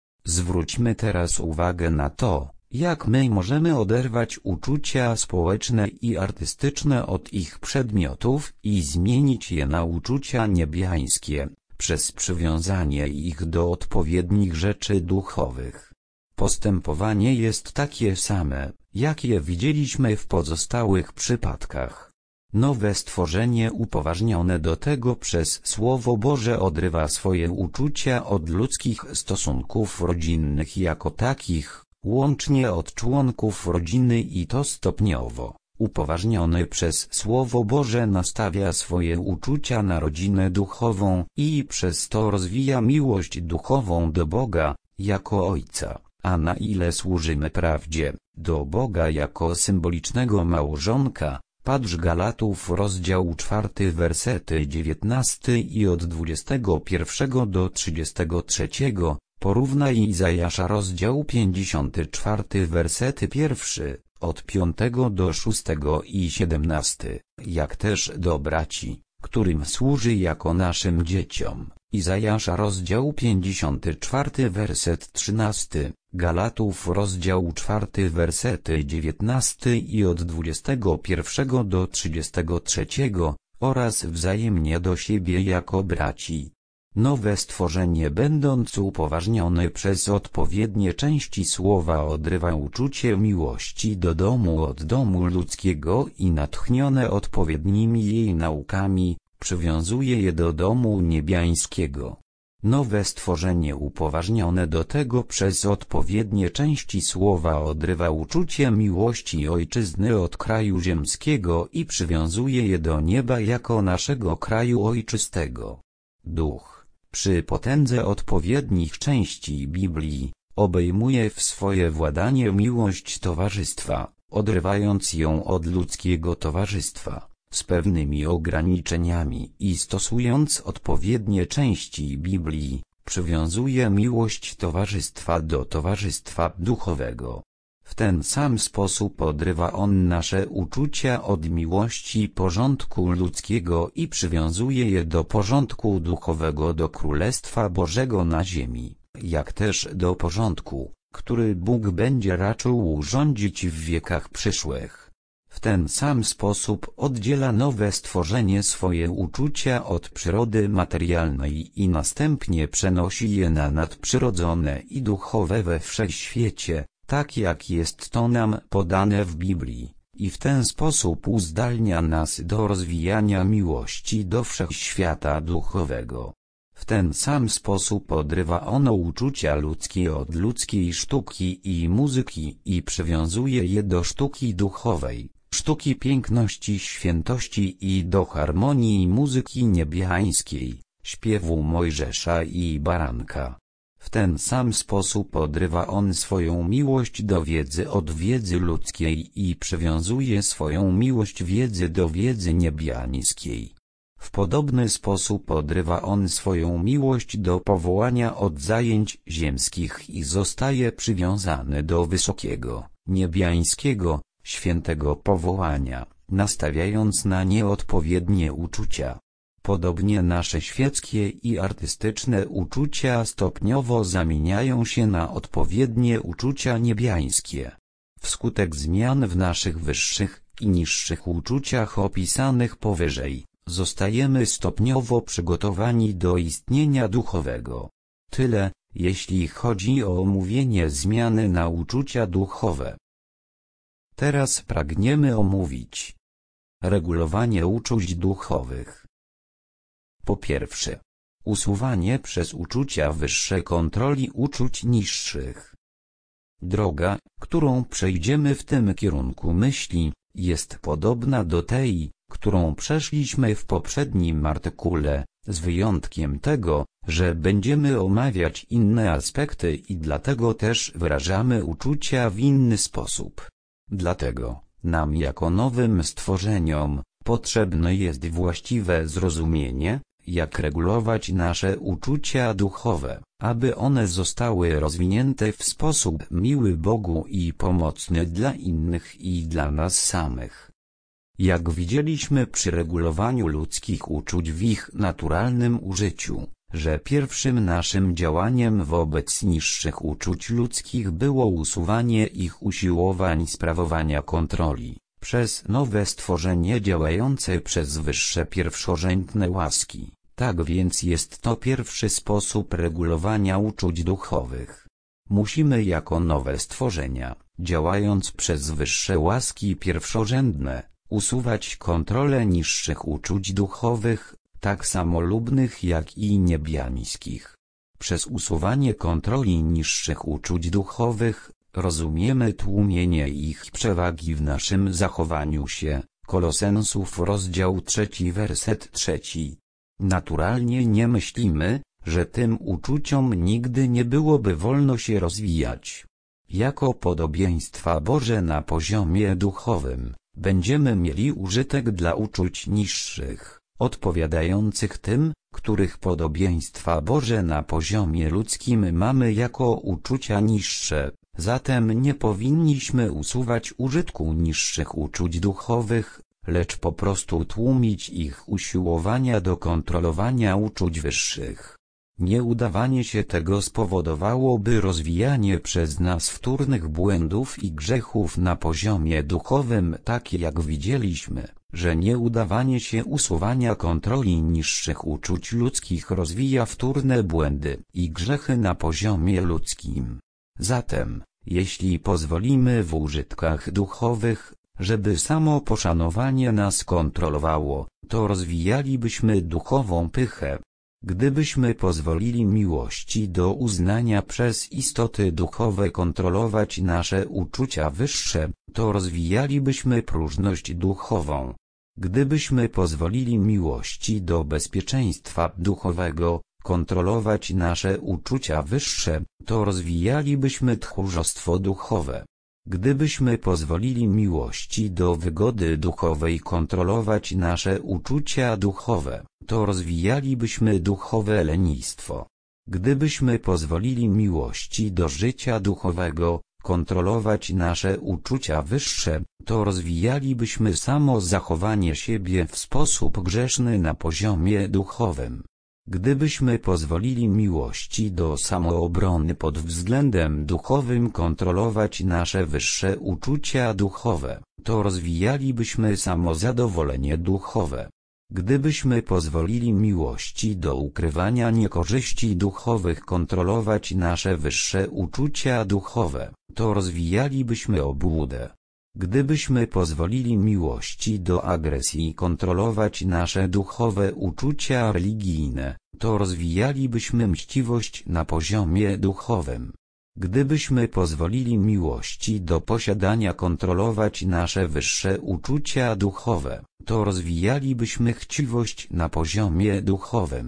Zwróćmy teraz uwagę na to, jak my możemy oderwać uczucia społeczne i artystyczne od ich przedmiotów i zmienić je na uczucia niebiańskie, przez przywiązanie ich do odpowiednich rzeczy duchowych. Postępowanie jest takie same, jakie widzieliśmy w pozostałych przypadkach. Nowe stworzenie, upoważnione do tego przez Słowo Boże, odrywa swoje uczucia od ludzkich stosunków rodzinnych jako takich, łącznie od członków rodziny, i to stopniowo. Upoważniony przez Słowo Boże nastawia swoje uczucia na rodzinę duchową i przez to rozwija miłość duchową do Boga, jako Ojca, a na ile służymy prawdzie, do Boga jako symbolicznego małżonka. Patrz Galatów rozdział czwarty wersety dziewiętnasty i od dwudziestego pierwszego do trzydziestego trzeciego, porównaj Izajasza rozdział pięćdziesiąty czwarty wersety pierwszy, od piątego do szóstego i siedemnasty, jak też do braci, którym służy jako naszym dzieciom. Izajasza rozdział pięćdziesiąty czwarty werset trzynasty, Galatów rozdział czwarty wersety dziewiętnasty i od dwudziestego pierwszego do trzydziestego trzeciego, oraz wzajemnie do siebie jako braci. Nowe stworzenie, będąc upoważnione przez odpowiednie części słowa, odrywa uczucie miłości do domu od domu ludzkiego i natchnione odpowiednimi jej naukami, przywiązuje je do domu niebiańskiego. Nowe stworzenie, upoważnione do tego przez odpowiednie części słowa, odrywa uczucie miłości ojczyzny od kraju ziemskiego i przywiązuje je do nieba jako naszego kraju ojczystego. Duch, przy potędze odpowiednich części Biblii, obejmuje w swoje władanie miłość towarzystwa, odrywając ją od ludzkiego towarzystwa, z pewnymi ograniczeniami, i stosując odpowiednie części Biblii, przywiązuje miłość towarzystwa do towarzystwa duchowego. W ten sam sposób odrywa on nasze uczucia od miłości porządku ludzkiego i przywiązuje je do porządku duchowego, do Królestwa Bożego na ziemi, jak też do porządku, który Bóg będzie raczył urządzić w wiekach przyszłych. W ten sam sposób oddziela nowe stworzenie swoje uczucia od przyrody materialnej i następnie przenosi je na nadprzyrodzone i duchowe we wszechświecie, tak jak jest to nam podane w Biblii, i w ten sposób uzdalnia nas do rozwijania miłości do wszechświata duchowego. W ten sam sposób odrywa ono uczucia ludzkie od ludzkiej sztuki i muzyki i przywiązuje je do sztuki duchowej, sztuki piękności, świętości i do harmonii muzyki niebiańskiej, śpiewu Mojżesza i Baranka. W ten sam sposób odrywa on swoją miłość do wiedzy od wiedzy ludzkiej i przywiązuje swoją miłość wiedzy do wiedzy niebiańskiej. W podobny sposób odrywa on swoją miłość do powołania od zajęć ziemskich i zostaje przywiązany do wysokiego, niebiańskiego, świętego powołania, nastawiając na nie odpowiednie uczucia. Podobnie nasze świeckie i artystyczne uczucia stopniowo zamieniają się na odpowiednie uczucia niebiańskie. Wskutek zmian w naszych wyższych i niższych uczuciach opisanych powyżej, zostajemy stopniowo przygotowani do istnienia duchowego. Tyle, jeśli chodzi o omówienie zmiany na uczucia duchowe. Teraz pragniemy omówić regulowanie uczuć duchowych. Po pierwsze, usuwanie przez uczucia wyższe kontroli uczuć niższych. Droga, którą przejdziemy w tym kierunku myśli, jest podobna do tej, którą przeszliśmy w poprzednim artykule, z wyjątkiem tego, że będziemy omawiać inne aspekty i dlatego też wyrażamy uczucia w inny sposób. Dlatego, nam jako nowym stworzeniom, potrzebne jest właściwe zrozumienie, jak regulować nasze uczucia duchowe, aby one zostały rozwinięte w sposób miły Bogu i pomocny dla innych i dla nas samych. Jak widzieliśmy przy regulowaniu ludzkich uczuć w ich naturalnym użyciu, że pierwszym naszym działaniem wobec niższych uczuć ludzkich było usuwanie ich usiłowań sprawowania kontroli, przez nowe stworzenie działające przez wyższe pierwszorzędne łaski. Tak więc jest to pierwszy sposób regulowania uczuć duchowych. Musimy jako nowe stworzenia, działając przez wyższe łaski pierwszorzędne, usuwać kontrolę niższych uczuć duchowych, tak samolubnych jak i niebiańskich. Przez usuwanie kontroli niższych uczuć duchowych, rozumiemy tłumienie ich przewagi w naszym zachowaniu się. Kolosensów rozdział trzeci werset trzeci. Naturalnie nie myślimy, że tym uczuciom nigdy nie byłoby wolno się rozwijać. Jako podobieństwa Boże na poziomie duchowym, będziemy mieli użytek dla uczuć niższych, odpowiadających tym, których podobieństwa Boże na poziomie ludzkim mamy jako uczucia niższe, zatem nie powinniśmy usuwać użytku niższych uczuć duchowych, lecz po prostu tłumić ich usiłowania do kontrolowania uczuć wyższych. Nieudawanie się tego spowodowałoby rozwijanie przez nas wtórnych błędów i grzechów na poziomie duchowym, takie jak widzieliśmy, że nieudawanie się usuwania kontroli niższych uczuć ludzkich rozwija wtórne błędy i grzechy na poziomie ludzkim. Zatem, jeśli pozwolimy w użytkach duchowych, żeby samo poszanowanie nas kontrolowało, to rozwijalibyśmy duchową pychę. Gdybyśmy pozwolili miłości do uznania przez istoty duchowe kontrolować nasze uczucia wyższe, to rozwijalibyśmy próżność duchową. Gdybyśmy pozwolili miłości do bezpieczeństwa duchowego kontrolować nasze uczucia wyższe, to rozwijalibyśmy tchórzostwo duchowe. Gdybyśmy pozwolili miłości do wygody duchowej kontrolować nasze uczucia duchowe, to rozwijalibyśmy duchowe lenistwo. Gdybyśmy pozwolili miłości do życia duchowego kontrolować nasze uczucia wyższe, to rozwijalibyśmy samo zachowanie siebie w sposób grzeszny na poziomie duchowym. Gdybyśmy pozwolili miłości do samoobrony pod względem duchowym kontrolować nasze wyższe uczucia duchowe, to rozwijalibyśmy samozadowolenie duchowe. Gdybyśmy pozwolili miłości do ukrywania niekorzyści duchowych kontrolować nasze wyższe uczucia duchowe, to rozwijalibyśmy obłudę. Gdybyśmy pozwolili miłości do agresji kontrolować nasze duchowe uczucia religijne, to rozwijalibyśmy mściwość na poziomie duchowym. Gdybyśmy pozwolili miłości do posiadania kontrolować nasze wyższe uczucia duchowe, to rozwijalibyśmy chciwość na poziomie duchowym.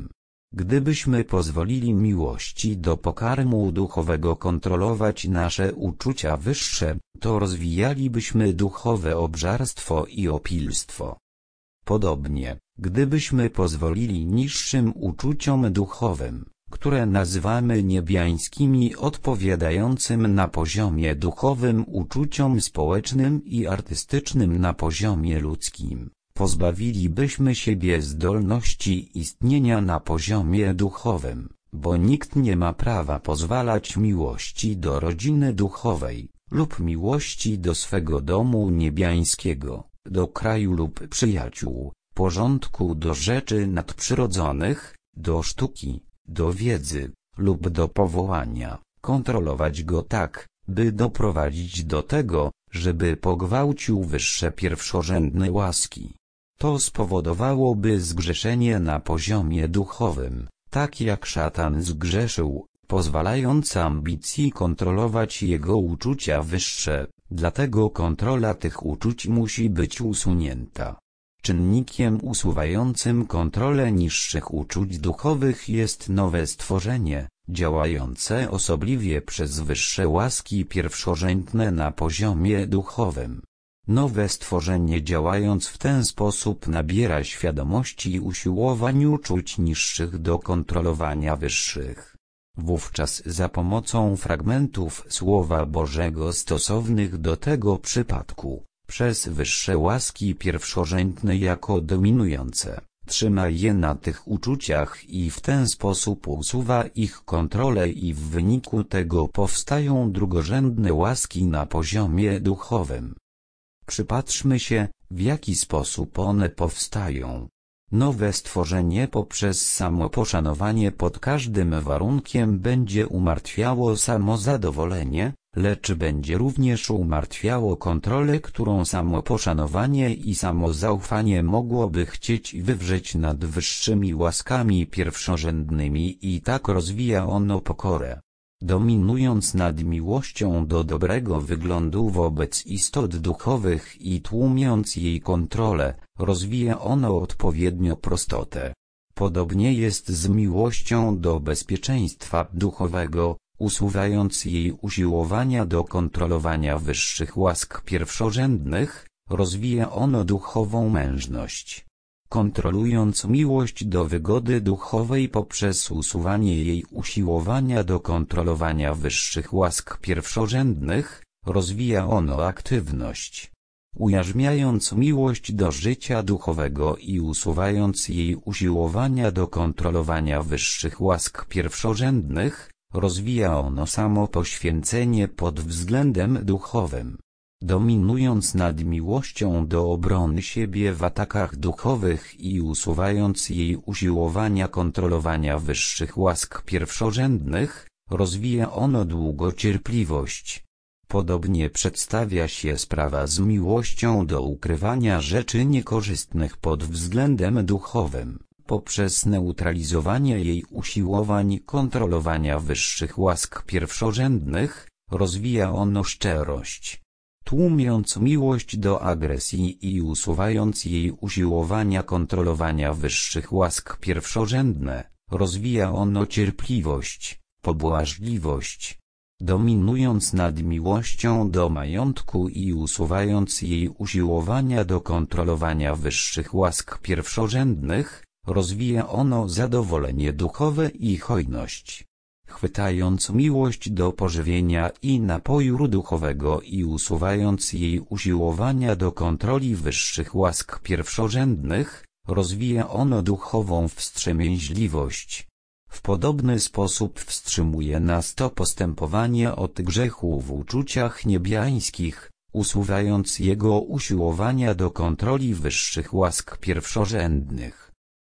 Gdybyśmy pozwolili miłości do pokarmu duchowego kontrolować nasze uczucia wyższe, to rozwijalibyśmy duchowe obżarstwo i opilstwo. Podobnie, gdybyśmy pozwolili niższym uczuciom duchowym, które nazywamy niebiańskimi, odpowiadającym na poziomie duchowym uczuciom społecznym i artystycznym na poziomie ludzkim, pozbawilibyśmy siebie zdolności istnienia na poziomie duchowym, bo nikt nie ma prawa pozwalać miłości do rodziny duchowej, lub miłości do swego domu niebiańskiego, do kraju lub przyjaciół, porządku, do rzeczy nadprzyrodzonych, do sztuki, do wiedzy, lub do powołania, kontrolować go tak, by doprowadzić do tego, żeby pogwałcił wyższe pierwszorzędne łaski. To spowodowałoby zgrzeszenie na poziomie duchowym, tak jak szatan zgrzeszył, pozwalając ambicji kontrolować jego uczucia wyższe, dlatego kontrola tych uczuć musi być usunięta. Czynnikiem usuwającym kontrolę niższych uczuć duchowych jest nowe stworzenie, działające osobliwie przez wyższe łaski pierwszorzędne na poziomie duchowym. Nowe stworzenie działając w ten sposób nabiera świadomości usiłowań uczuć niższych do kontrolowania wyższych. Wówczas za pomocą fragmentów Słowa Bożego stosownych do tego przypadku, przez wyższe łaski pierwszorzędne jako dominujące, trzyma je na tych uczuciach i w ten sposób usuwa ich kontrolę i w wyniku tego powstają drugorzędne łaski na poziomie duchowym. Przypatrzmy się, w jaki sposób one powstają. Nowe stworzenie poprzez samoposzanowanie pod każdym warunkiem będzie umartwiało samozadowolenie, lecz będzie również umartwiało kontrolę, którą samoposzanowanie i samozaufanie mogłoby chcieć wywrzeć nad wyższymi łaskami pierwszorzędnymi i tak rozwija ono pokorę. Dominując nad miłością do dobrego wyglądu wobec istot duchowych i tłumiąc jej kontrolę, rozwija ono odpowiednio prostotę. Podobnie jest z miłością do bezpieczeństwa duchowego, usuwając jej usiłowania do kontrolowania wyższych łask pierwszorzędnych, rozwija ono duchową mężność. Kontrolując miłość do wygody duchowej poprzez usuwanie jej usiłowania do kontrolowania wyższych łask pierwszorzędnych, rozwija ono aktywność. Ujarzmiając miłość do życia duchowego i usuwając jej usiłowania do kontrolowania wyższych łask pierwszorzędnych, rozwija ono samo poświęcenie pod względem duchowym. Dominując nad miłością do obrony siebie w atakach duchowych i usuwając jej usiłowania kontrolowania wyższych łask pierwszorzędnych, rozwija ono długocierpliwość. Podobnie przedstawia się sprawa z miłością do ukrywania rzeczy niekorzystnych pod względem duchowym, poprzez neutralizowanie jej usiłowań kontrolowania wyższych łask pierwszorzędnych, rozwija ono szczerość. Tłumiąc miłość do agresji i usuwając jej usiłowania kontrolowania wyższych łask pierwszorzędne, rozwija ono cierpliwość, pobłażliwość. Dominując nad miłością do majątku i usuwając jej usiłowania do kontrolowania wyższych łask pierwszorzędnych, rozwija ono zadowolenie duchowe i hojność. Chwytając miłość do pożywienia i napoju duchowego i usuwając jej usiłowania do kontroli wyższych łask pierwszorzędnych, rozwija ono duchową wstrzemięźliwość. W podobny sposób wstrzymuje nas to postępowanie od grzechu w uczuciach niebiańskich, usuwając jego usiłowania do kontroli wyższych łask pierwszorzędnych.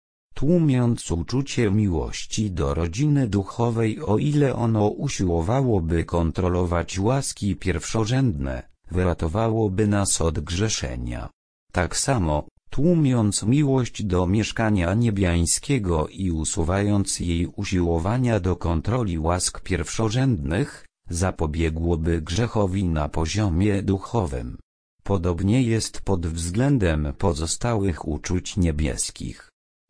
Tłumiąc uczucie miłości do rodziny duchowej, o ile ono usiłowałoby kontrolować łaski pierwszorzędne, wyratowałoby nas od grzeszenia. Tak samo, tłumiąc miłość do mieszkania niebiańskiego i usuwając jej usiłowania do kontroli łask pierwszorzędnych, zapobiegłoby grzechowi na poziomie duchowym. Podobnie jest pod względem pozostałych uczuć niebieskich.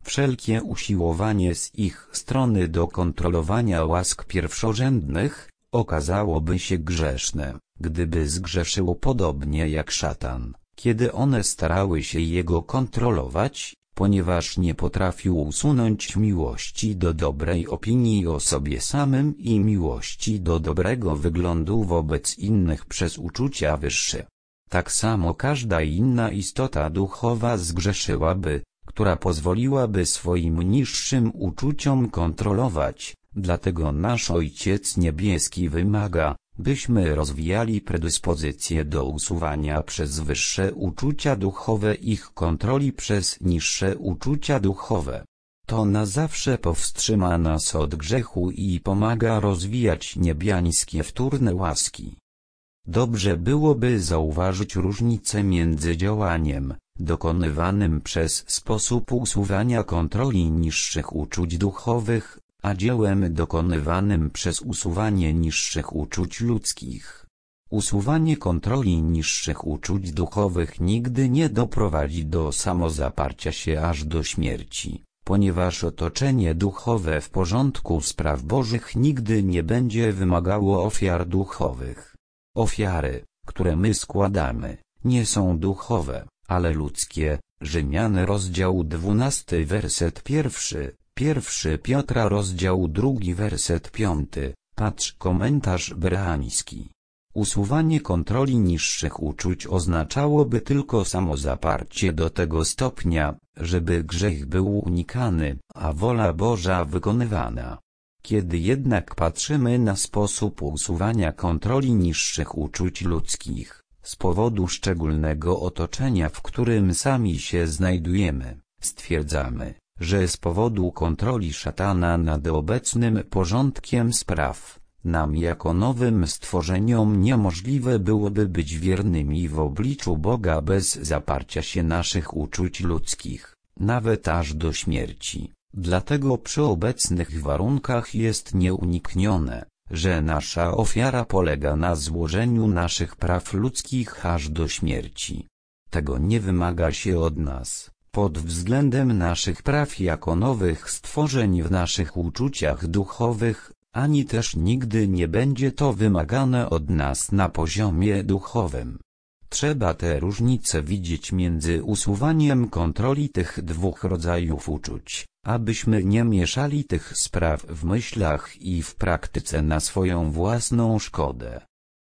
Wszelkie usiłowanie z ich strony do kontrolowania łask pierwszorzędnych okazałoby się grzeszne, gdyby zgrzeszyło podobnie jak szatan, kiedy one starały się jego kontrolować, ponieważ nie potrafił usunąć miłości do dobrej opinii o sobie samym i miłości do dobrego wyglądu wobec innych przez uczucia wyższe. Tak samo każda inna istota duchowa zgrzeszyłaby, która pozwoliłaby swoim niższym uczuciom kontrolować. Dlatego nasz Ojciec Niebieski wymaga, byśmy rozwijali predyspozycje do usuwania przez wyższe uczucia duchowe ich kontroli przez niższe uczucia duchowe. To na zawsze powstrzyma nas od grzechu i pomaga rozwijać niebiańskie wtórne łaski. Dobrze byłoby zauważyć różnicę między działaniem, dokonywanym przez sposób usuwania kontroli niższych uczuć duchowych, a dziełem dokonywanym przez usuwanie niższych uczuć ludzkich. Usuwanie kontroli niższych uczuć duchowych nigdy nie doprowadzi do samozaparcia się aż do śmierci, ponieważ otoczenie duchowe w porządku spraw bożych nigdy nie będzie wymagało ofiar duchowych. Ofiary, które my składamy, nie są duchowe, ale ludzkie. Rzymian rozdział dwunasty werset pierwszy, pierwszy Piotra rozdział drugi werset piąty, patrz komentarz bereański. Usuwanie kontroli niższych uczuć oznaczałoby tylko samozaparcie do tego stopnia, żeby grzech był unikany, a wola Boża wykonywana. Kiedy jednak patrzymy na sposób usuwania kontroli niższych uczuć ludzkich, z powodu szczególnego otoczenia, w którym sami się znajdujemy, stwierdzamy, że z powodu kontroli szatana nad obecnym porządkiem spraw, nam jako nowym stworzeniom niemożliwe byłoby być wiernymi w obliczu Boga bez zaparcia się naszych uczuć ludzkich, nawet aż do śmierci. Dlatego przy obecnych warunkach jest nieuniknione, że nasza ofiara polega na złożeniu naszych praw ludzkich aż do śmierci. Tego nie wymaga się od nas, pod względem naszych praw jako nowych stworzeń w naszych uczuciach duchowych, ani też nigdy nie będzie to wymagane od nas na poziomie duchowym. Trzeba te różnice widzieć między usuwaniem kontroli tych dwóch rodzajów uczuć, abyśmy nie mieszali tych spraw w myślach i w praktyce na swoją własną szkodę.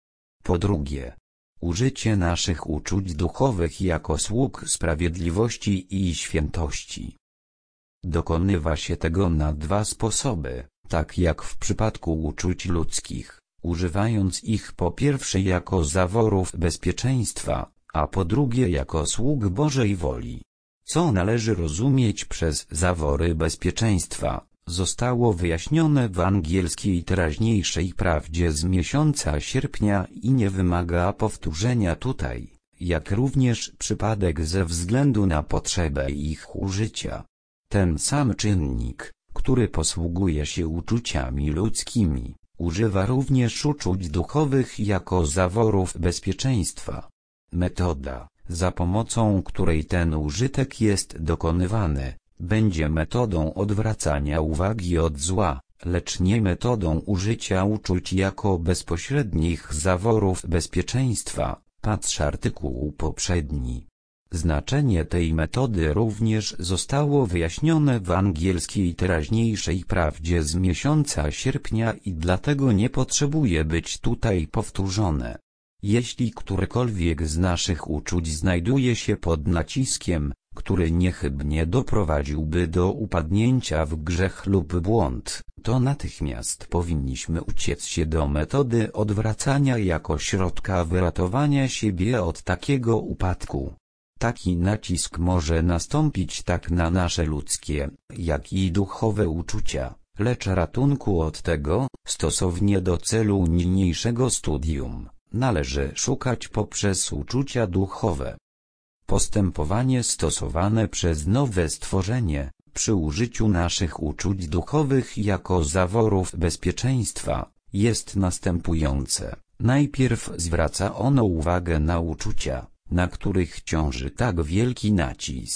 Po drugie, użycie naszych uczuć duchowych jako sług sprawiedliwości i świętości. Dokonywa się tego na dwa sposoby, tak jak w przypadku uczuć ludzkich, używając ich po pierwsze jako zaworów bezpieczeństwa, a po drugie jako sług Bożej woli. Co należy rozumieć przez zawory bezpieczeństwa, zostało wyjaśnione w angielskiej teraźniejszej prawdzie z miesiąca sierpnia i nie wymaga powtórzenia tutaj, jak również przypadek ze względu na potrzebę ich użycia. Ten sam czynnik, który posługuje się uczuciami ludzkimi, używa również uczuć duchowych jako zaworów bezpieczeństwa. Metoda, za pomocą której ten użytek jest dokonywany, będzie metodą odwracania uwagi od zła, lecz nie metodą użycia uczuć jako bezpośrednich zaworów bezpieczeństwa, patrz artykuł poprzedni. Znaczenie tej metody również zostało wyjaśnione w angielskiej teraźniejszej prawdzie z miesiąca sierpnia i dlatego nie potrzebuje być tutaj powtórzone. Jeśli którekolwiek z naszych uczuć znajduje się pod naciskiem, który niechybnie doprowadziłby do upadnięcia w grzech lub błąd, to natychmiast powinniśmy uciec się do metody odwracania jako środka wyratowania siebie od takiego upadku. Taki nacisk może nastąpić tak na nasze ludzkie, jak i duchowe uczucia, lecz ratunku od tego, stosownie do celu niniejszego studium, należy szukać poprzez uczucia duchowe. Postępowanie stosowane przez nowe stworzenie, przy użyciu naszych uczuć duchowych jako zaworów bezpieczeństwa, jest następujące. Najpierw zwraca ono uwagę na uczucia, na których ciąży tak wielki nacisk,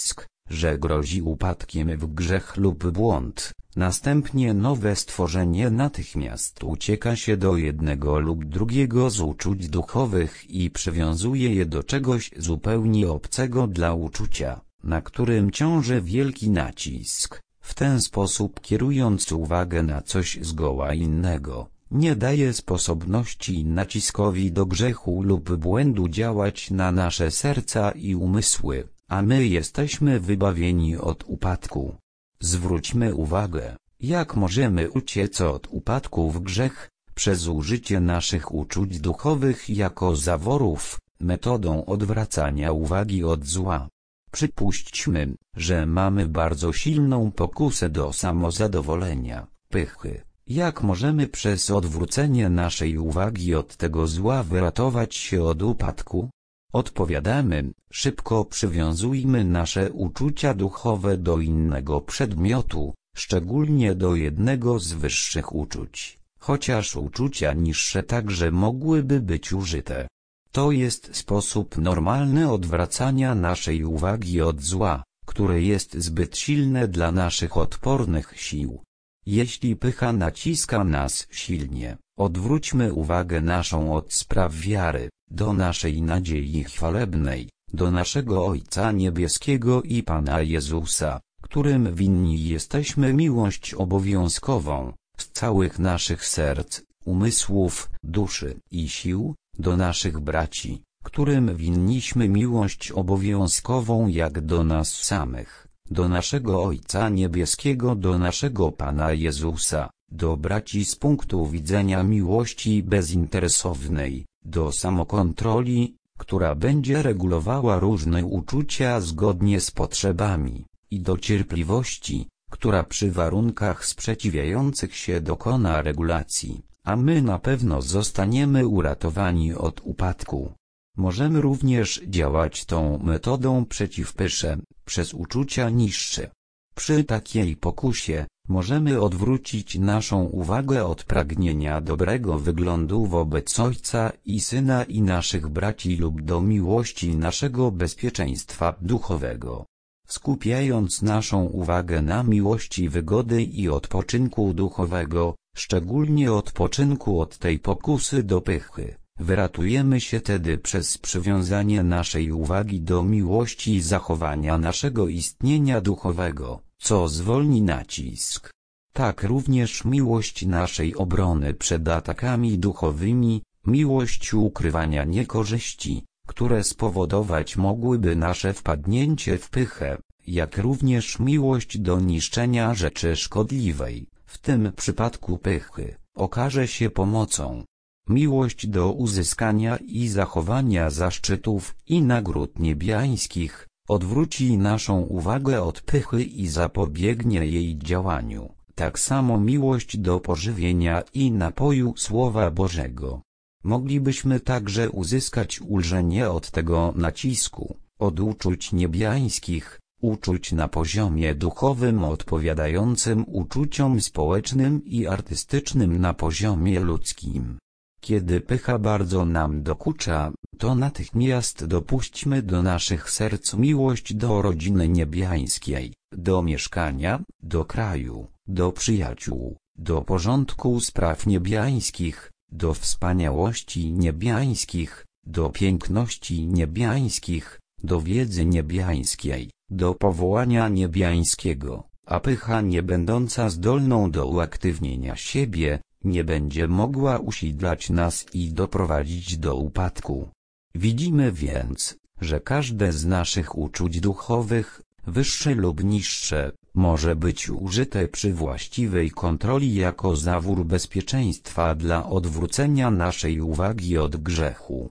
że grozi upadkiem w grzech lub błąd. Następnie nowe stworzenie natychmiast ucieka się do jednego lub drugiego z uczuć duchowych i przywiązuje je do czegoś zupełnie obcego dla uczucia, na którym ciąży wielki nacisk. W ten sposób, kierując uwagę na coś zgoła innego, nie daje sposobności naciskowi do grzechu lub błędu działać na nasze serca i umysły, a my jesteśmy wybawieni od upadku. Zwróćmy uwagę, jak możemy uciec od upadku w grzech, przez użycie naszych uczuć duchowych jako zaworów, metodą odwracania uwagi od zła. Przypuśćmy, że mamy bardzo silną pokusę do samozadowolenia, pychy. Jak możemy przez odwrócenie naszej uwagi od tego zła wyratować się od upadku? Odpowiadamy, szybko przywiązujmy nasze uczucia duchowe do innego przedmiotu, szczególnie do jednego z wyższych uczuć, chociaż uczucia niższe także mogłyby być użyte. To jest sposób normalny odwracania naszej uwagi od zła, które jest zbyt silne dla naszych odpornych sił. Jeśli pycha naciska nas silnie, odwróćmy uwagę naszą od spraw wiary, do naszej nadziei chwalebnej, do naszego Ojca Niebieskiego i Pana Jezusa, którym winni jesteśmy miłość obowiązkową, z całych naszych serc, umysłów, duszy i sił, do naszych braci, którym winniśmy miłość obowiązkową jak do nas samych, do naszego Ojca Niebieskiego, do naszego Pana Jezusa, do braci z punktu widzenia miłości bezinteresownej, do samokontroli, która będzie regulowała różne uczucia zgodnie z potrzebami, i do cierpliwości, która przy warunkach sprzeciwiających się dokona regulacji, a my na pewno zostaniemy uratowani od upadku. Możemy również działać tą metodą przeciw pysze, przez uczucia niższe. Przy takiej pokusie, możemy odwrócić naszą uwagę od pragnienia dobrego wyglądu wobec Ojca i Syna i naszych braci lub do miłości naszego bezpieczeństwa duchowego. Skupiając naszą uwagę na miłości wygody i odpoczynku duchowego, szczególnie odpoczynku od tej pokusy do pychy, wyratujemy się tedy przez przywiązanie naszej uwagi do miłości zachowania naszego istnienia duchowego, co zwolni nacisk. Tak również miłość naszej obrony przed atakami duchowymi, miłość ukrywania niekorzyści, które spowodować mogłyby nasze wpadnięcie w pychę, jak również miłość do niszczenia rzeczy szkodliwej, w tym przypadku pychy, okaże się pomocą. Miłość do uzyskania i zachowania zaszczytów i nagród niebiańskich, odwróci naszą uwagę od pychy i zapobiegnie jej działaniu, tak samo miłość do pożywienia i napoju Słowa Bożego. Moglibyśmy także uzyskać ulżenie od tego nacisku, od uczuć niebiańskich, uczuć na poziomie duchowym odpowiadającym uczuciom społecznym i artystycznym na poziomie ludzkim. Kiedy pycha bardzo nam dokucza, to natychmiast dopuśćmy do naszych serc miłość do rodziny niebiańskiej, do mieszkania, do kraju, do przyjaciół, do porządku spraw niebiańskich, do wspaniałości niebiańskich, do piękności niebiańskich, do wiedzy niebiańskiej, do powołania niebiańskiego, a pycha nie będąca zdolną do uaktywnienia siebie, nie będzie mogła usidlać nas i doprowadzić do upadku. Widzimy więc, że każde z naszych uczuć duchowych, wyższe lub niższe, może być użyte przy właściwej kontroli jako zawór bezpieczeństwa dla odwrócenia naszej uwagi od grzechu.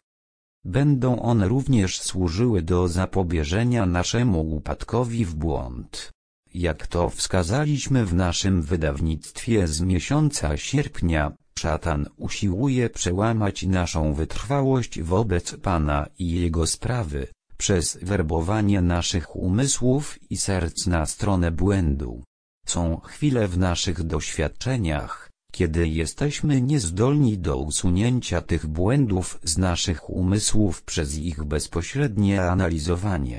Będą one również służyły do zapobieżenia naszemu upadkowi w błąd. Jak to wskazaliśmy w naszym wydawnictwie z miesiąca sierpnia, szatan usiłuje przełamać naszą wytrwałość wobec Pana i Jego sprawy, przez werbowanie naszych umysłów i serc na stronę błędu. Są chwile w naszych doświadczeniach, kiedy jesteśmy niezdolni do usunięcia tych błędów z naszych umysłów przez ich bezpośrednie analizowanie.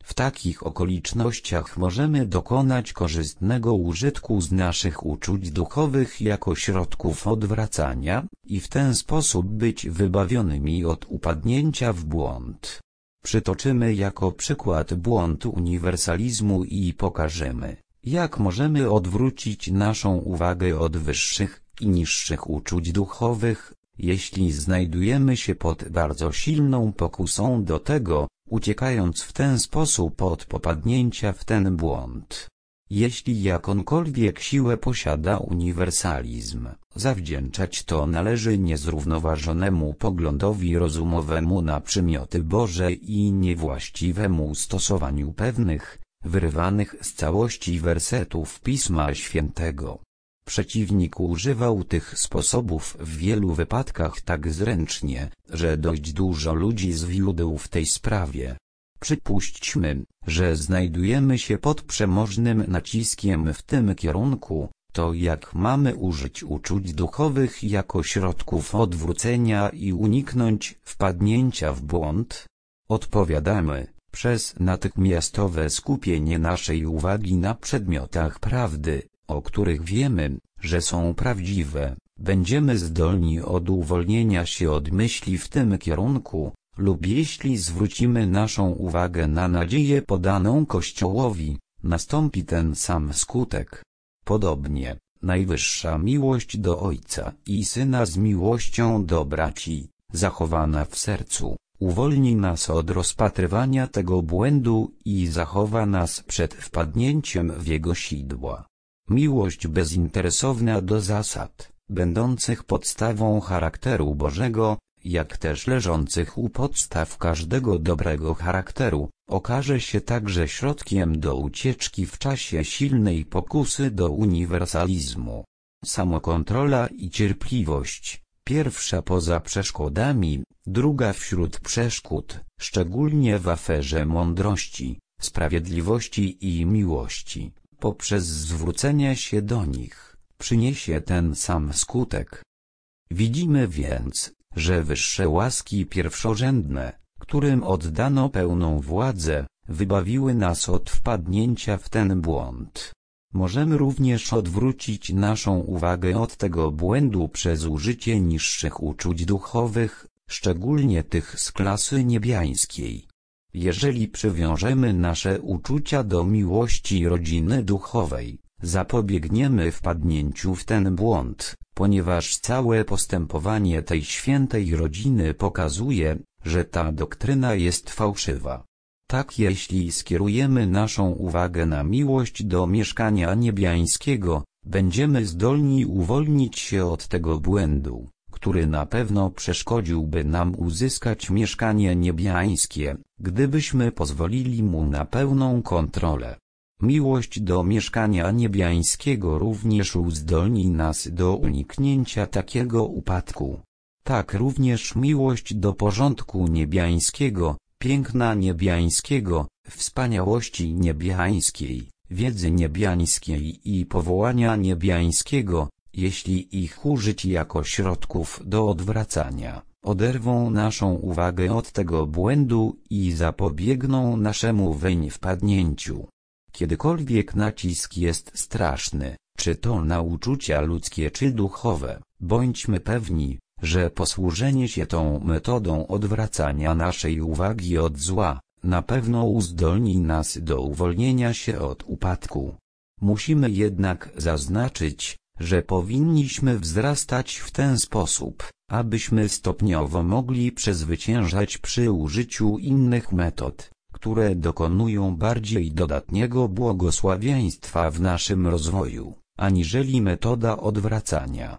W takich okolicznościach możemy dokonać korzystnego użytku z naszych uczuć duchowych jako środków odwracania i w ten sposób być wybawionymi od upadnięcia w błąd. Przytoczymy jako przykład błąd uniwersalizmu i pokażemy, jak możemy odwrócić naszą uwagę od wyższych i niższych uczuć duchowych, jeśli znajdujemy się pod bardzo silną pokusą do tego, uciekając w ten sposób od popadnięcia w ten błąd. Jeśli jakąkolwiek siłę posiada uniwersalizm, zawdzięczać to należy niezrównoważonemu poglądowi rozumowemu na przymioty Boże i niewłaściwemu stosowaniu pewnych, wyrywanych z całości wersetów Pisma Świętego. Przeciwnik używał tych sposobów w wielu wypadkach tak zręcznie, że dość dużo ludzi zwiódł w tej sprawie. Przypuśćmy, że znajdujemy się pod przemożnym naciskiem w tym kierunku, to jak mamy użyć uczuć duchowych jako środków odwrócenia i uniknąć wpadnięcia w błąd? Odpowiadamy, przez natychmiastowe skupienie naszej uwagi na przedmiotach prawdy, o których wiemy, że są prawdziwe, będziemy zdolni od uwolnienia się od myśli w tym kierunku, lub jeśli zwrócimy naszą uwagę na nadzieję podaną Kościołowi, nastąpi ten sam skutek. Podobnie, najwyższa miłość do Ojca i Syna z miłością do braci, zachowana w sercu, uwolni nas od rozpatrywania tego błędu i zachowa nas przed wpadnięciem w jego sidła. Miłość bezinteresowna do zasad, będących podstawą charakteru Bożego, jak też leżących u podstaw każdego dobrego charakteru, okaże się także środkiem do ucieczki w czasie silnej pokusy do uniwersalizmu. Samokontrola i cierpliwość, pierwsza poza przeszkodami, druga wśród przeszkód, szczególnie w aferze mądrości, sprawiedliwości i miłości, poprzez zwrócenie się do nich, przyniesie ten sam skutek. Widzimy więc, że wyższe łaski pierwszorzędne, którym oddano pełną władzę, wybawiły nas od wpadnięcia w ten błąd. Możemy również odwrócić naszą uwagę od tego błędu przez użycie niższych uczuć duchowych, szczególnie tych z klasy niebiańskiej. Jeżeli przywiążemy nasze uczucia do miłości rodziny duchowej, zapobiegniemy wpadnięciu w ten błąd, ponieważ całe postępowanie tej świętej rodziny pokazuje, że ta doktryna jest fałszywa. Tak, jeśli skierujemy naszą uwagę na miłość do mieszkania niebiańskiego, będziemy zdolni uwolnić się od tego błędu, który na pewno przeszkodziłby nam uzyskać mieszkanie niebiańskie, gdybyśmy pozwolili mu na pełną kontrolę. Miłość do mieszkania niebiańskiego również uzdolni nas do uniknięcia takiego upadku. Tak również miłość do porządku niebiańskiego, piękna niebiańskiego, wspaniałości niebiańskiej, wiedzy niebiańskiej i powołania niebiańskiego, jeśli ich użyć jako środków do odwracania, oderwą naszą uwagę od tego błędu i zapobiegną naszemu weń wpadnięciu. Kiedykolwiek nacisk jest straszny, czy to na uczucia ludzkie czy duchowe, bądźmy pewni, że posłużenie się tą metodą odwracania naszej uwagi od zła, na pewno uzdolni nas do uwolnienia się od upadku. Musimy jednak zaznaczyć, że powinniśmy wzrastać w ten sposób, abyśmy stopniowo mogli przezwyciężać przy użyciu innych metod, które dokonują bardziej dodatniego błogosławieństwa w naszym rozwoju, aniżeli metoda odwracania.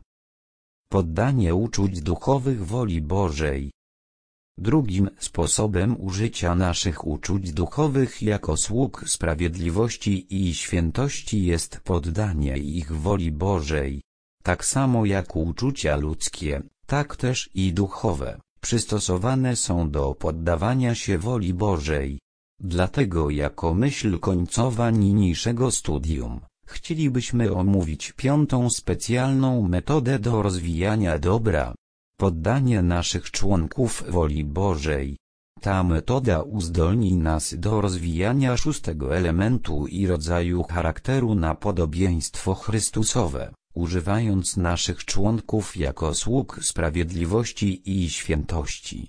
Poddanie uczuć duchowych woli Bożej. Drugim sposobem użycia naszych uczuć duchowych jako sług sprawiedliwości i świętości jest poddanie ich woli Bożej. Tak samo jak uczucia ludzkie, tak też i duchowe, przystosowane są do poddawania się woli Bożej. Dlatego jako myśl końcowa niniejszego studium, chcielibyśmy omówić piątą specjalną metodę do rozwijania dobra. Poddanie naszych członków woli Bożej. Ta metoda uzdolni nas do rozwijania szóstego elementu i rodzaju charakteru na podobieństwo Chrystusowe, używając naszych członków jako sług sprawiedliwości i świętości.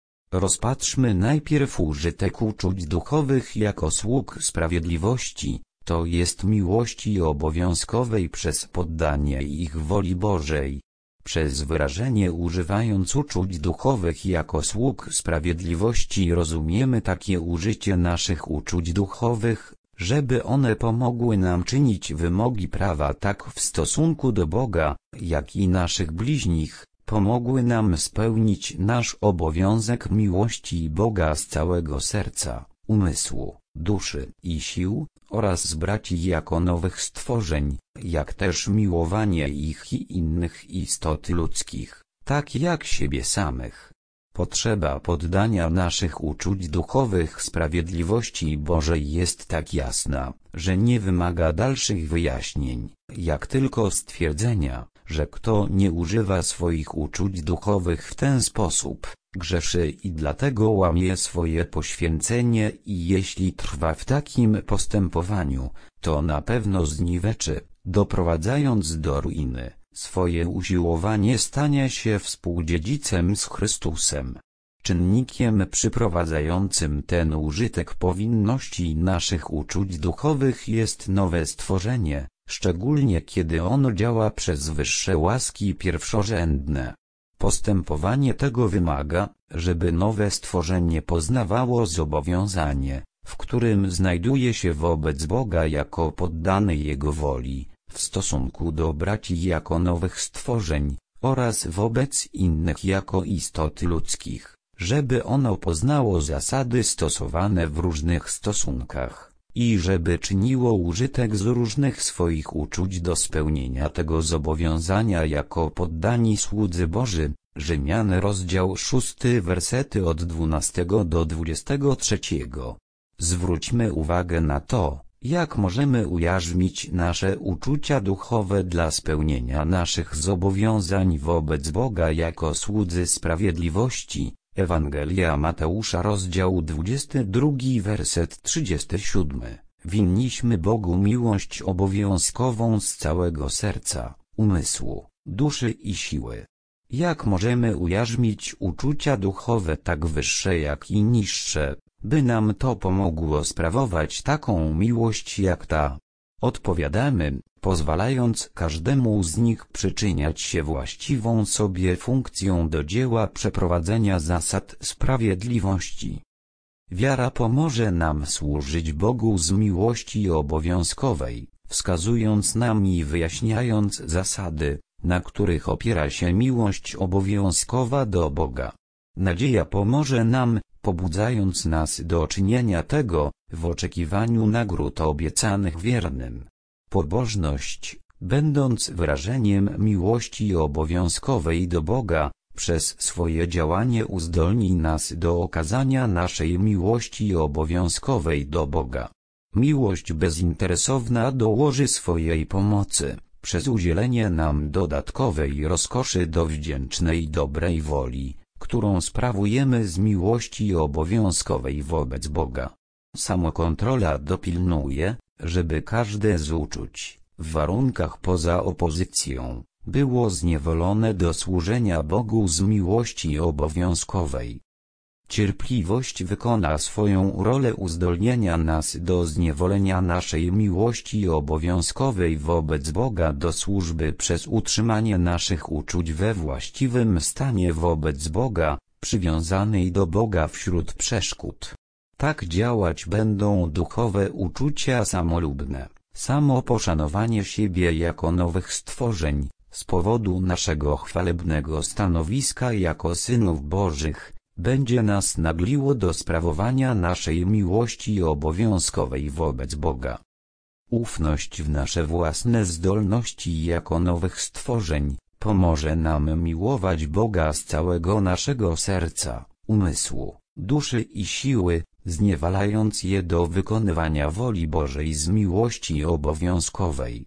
Rozpatrzmy najpierw użytek uczuć duchowych jako sług sprawiedliwości, to jest miłości obowiązkowej przez poddanie ich woli Bożej. Przez wyrażenie używając uczuć duchowych jako sług sprawiedliwości rozumiemy takie użycie naszych uczuć duchowych, żeby one pomogły nam czynić wymogi prawa tak w stosunku do Boga, jak i naszych bliźnich, pomogły nam spełnić nasz obowiązek miłości Boga z całego serca, umysłu, duszy i sił, oraz z braci jako nowych stworzeń, jak też miłowanie ich i innych istot ludzkich, tak jak siebie samych. Potrzeba poddania naszych uczuć duchowych sprawiedliwości Bożej jest tak jasna, że nie wymaga dalszych wyjaśnień, jak tylko stwierdzenia, że kto nie używa swoich uczuć duchowych w ten sposób, grzeszy i dlatego łamie swoje poświęcenie i jeśli trwa w takim postępowaniu, to na pewno zniweczy, doprowadzając do ruiny, swoje usiłowanie stania się współdziedzicem z Chrystusem. Czynnikiem przyprowadzającym ten użytek powinności naszych uczuć duchowych jest nowe stworzenie, szczególnie kiedy ono działa przez wyższe łaski pierwszorzędne. Postępowanie tego wymaga, żeby nowe stworzenie poznawało zobowiązanie, w którym znajduje się wobec Boga jako poddany Jego woli, w stosunku do braci jako nowych stworzeń, oraz wobec innych jako istot ludzkich, żeby ono poznało zasady stosowane w różnych stosunkach, i żeby czyniło użytek z różnych swoich uczuć do spełnienia tego zobowiązania jako poddani słudzy Boży. Rzymian rozdział szósty wersety od dwunastego do dwudziestego trzeciego. Zwróćmy uwagę na to, jak możemy ujarzmić nasze uczucia duchowe dla spełnienia naszych zobowiązań wobec Boga jako słudzy sprawiedliwości. Ewangelia Mateusza rozdział dwudziesty drugi werset trzydziesty siódmy. Winniśmy Bogu miłość obowiązkową z całego serca, umysłu, duszy i siły. Jak możemy ujarzmić uczucia duchowe tak wyższe jak i niższe, by nam to pomogło sprawować taką miłość jak ta? Odpowiadamy, pozwalając każdemu z nich przyczyniać się właściwą sobie funkcją do dzieła przeprowadzenia zasad sprawiedliwości. Wiara pomoże nam służyć Bogu z miłości obowiązkowej, wskazując nam i wyjaśniając zasady, na których opiera się miłość obowiązkowa do Boga. Nadzieja pomoże nam, pobudzając nas do czynienia tego, w oczekiwaniu nagród obiecanych wiernym. Pobożność, będąc wyrażeniem miłości obowiązkowej do Boga, przez swoje działanie uzdolni nas do okazania naszej miłości obowiązkowej do Boga. Miłość bezinteresowna dołoży swojej pomocy, przez udzielenie nam dodatkowej rozkoszy do wdzięcznej dobrej woli, którą sprawujemy z miłości obowiązkowej wobec Boga. Samokontrola dopilnuje, żeby każde z uczuć, w warunkach poza opozycją, było zniewolone do służenia Bogu z miłości obowiązkowej. Cierpliwość wykona swoją rolę uzdolnienia nas do zniewolenia naszej miłości obowiązkowej wobec Boga do służby przez utrzymanie naszych uczuć we właściwym stanie wobec Boga, przywiązanej do Boga wśród przeszkód. Tak działać będą duchowe uczucia samolubne, samoposzanowanie siebie jako nowych stworzeń, z powodu naszego chwalebnego stanowiska jako synów Bożych, będzie nas nagliło do sprawowania naszej miłości obowiązkowej wobec Boga. Ufność w nasze własne zdolności jako nowych stworzeń, pomoże nam miłować Boga z całego naszego serca, umysłu, duszy i siły, zniewalając je do wykonywania woli Bożej z miłości obowiązkowej.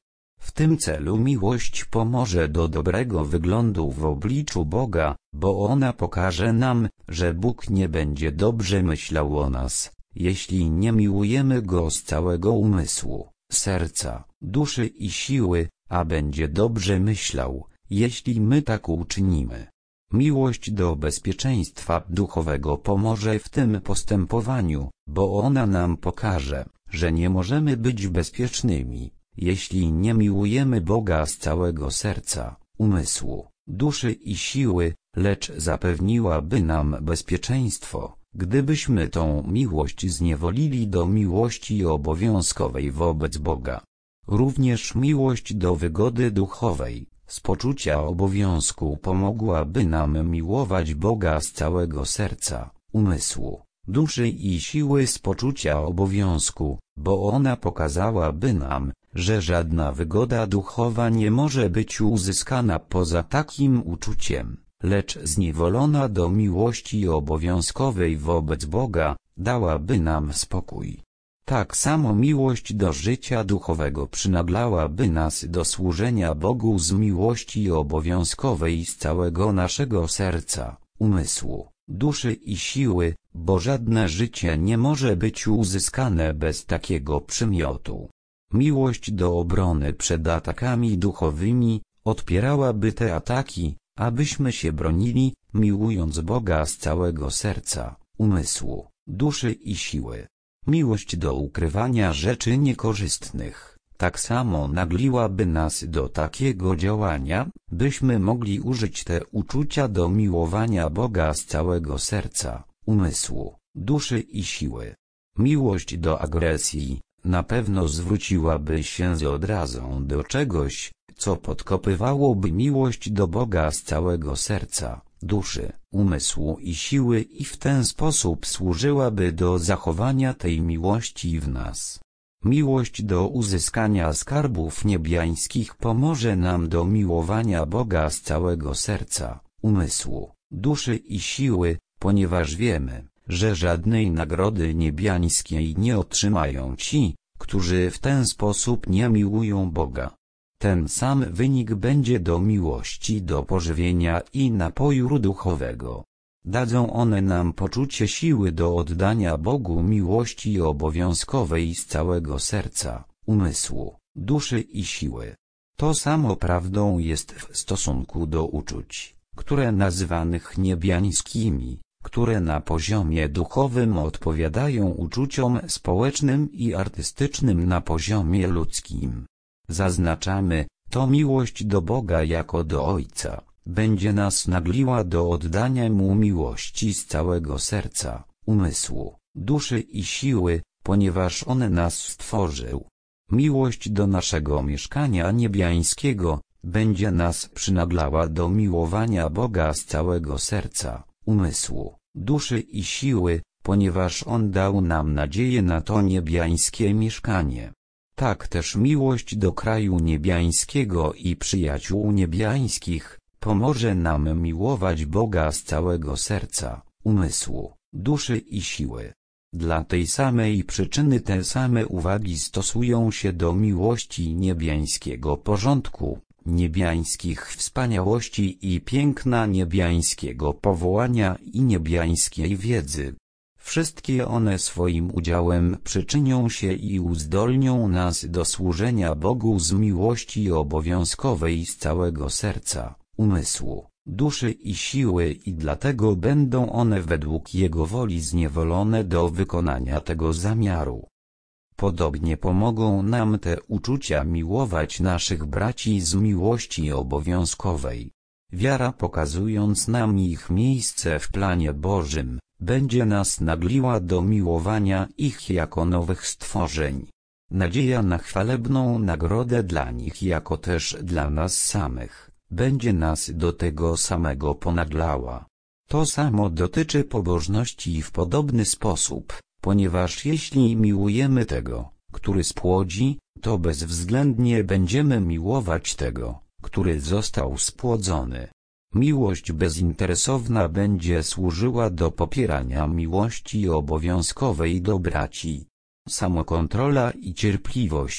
W tym celu miłość pomoże do dobrego wyglądu w obliczu Boga, bo ona pokaże nam, że Bóg nie będzie dobrze myślał o nas, jeśli nie miłujemy Go z całego umysłu, serca, duszy i siły, a będzie dobrze myślał, jeśli my tak uczynimy. Miłość do bezpieczeństwa duchowego pomoże w tym postępowaniu, bo ona nam pokaże, że nie możemy być bezpiecznymi, jeśli nie miłujemy Boga z całego serca, umysłu, duszy i siły, lecz zapewniłaby nam bezpieczeństwo, gdybyśmy tą miłość zniewolili do miłości obowiązkowej wobec Boga. Również miłość do wygody duchowej, z poczucia obowiązku pomogłaby nam miłować Boga z całego serca, umysłu, duszy i siły z poczucia obowiązku, bo ona pokazałaby nam, że żadna wygoda duchowa nie może być uzyskana poza takim uczuciem, lecz zniewolona do miłości obowiązkowej wobec Boga, dałaby nam spokój. Tak samo miłość do życia duchowego przynaglałaby nas do służenia Bogu z miłości obowiązkowej z całego naszego serca, umysłu, duszy i siły, bo żadne życie nie może być uzyskane bez takiego przymiotu. Miłość do obrony przed atakami duchowymi odpierałaby te ataki, abyśmy się bronili, miłując Boga z całego serca, umysłu, duszy i siły. Miłość do ukrywania rzeczy niekorzystnych, tak samo nagliłaby nas do takiego działania, byśmy mogli użyć te uczucia do miłowania Boga z całego serca, umysłu, duszy i siły. Miłość do agresji na pewno zwróciłaby się z odrazą do czegoś, co podkopywałoby miłość do Boga z całego serca, duszy, umysłu i siły i w ten sposób służyłaby do zachowania tej miłości w nas. Miłość do uzyskania skarbów niebiańskich pomoże nam do miłowania Boga z całego serca, umysłu, duszy i siły, ponieważ wiemy, że żadnej nagrody niebiańskiej nie otrzymają ci, którzy w ten sposób nie miłują Boga. Ten sam wynik będzie do miłości do pożywienia i napoju duchowego. Dadzą one nam poczucie siły do oddania Bogu miłości obowiązkowej z całego serca, umysłu, duszy i siły. To samo prawdą jest w stosunku do uczuć, które nazywanych niebiańskimi, które na poziomie duchowym odpowiadają uczuciom społecznym i artystycznym na poziomie ludzkim. Zaznaczamy, to miłość do Boga jako do Ojca, będzie nas nagliła do oddania Mu miłości z całego serca, umysłu, duszy i siły, ponieważ On nas stworzył. Miłość do naszego mieszkania niebiańskiego, będzie nas przynaglała do miłowania Boga z całego serca, umysłu, duszy i siły, ponieważ On dał nam nadzieję na to niebiańskie mieszkanie. Tak też miłość do kraju niebiańskiego i przyjaciół niebiańskich, pomoże nam miłować Boga z całego serca, umysłu, duszy i siły. Dla tej samej przyczyny te same uwagi stosują się do miłości niebiańskiego porządku, niebiańskich wspaniałości i piękna niebiańskiego powołania i niebiańskiej wiedzy. Wszystkie one swoim udziałem przyczynią się i uzdolnią nas do służenia Bogu z miłości obowiązkowej z całego serca, umysłu, duszy i siły i dlatego będą one według Jego woli zniewolone do wykonania tego zamiaru. Podobnie pomogą nam te uczucia miłować naszych braci z miłości obowiązkowej. Wiara, pokazując nam ich miejsce w planie Bożym, będzie nas nagliła do miłowania ich jako nowych stworzeń. Nadzieja na chwalebną nagrodę dla nich jako też dla nas samych, będzie nas do tego samego ponaglała. To samo dotyczy pobożności w podobny sposób, ponieważ jeśli miłujemy tego, który spłodzi, to bezwzględnie będziemy miłować tego, który został spłodzony. Miłość bezinteresowna będzie służyła do popierania miłości obowiązkowej do braci. Samokontrola i cierpliwość,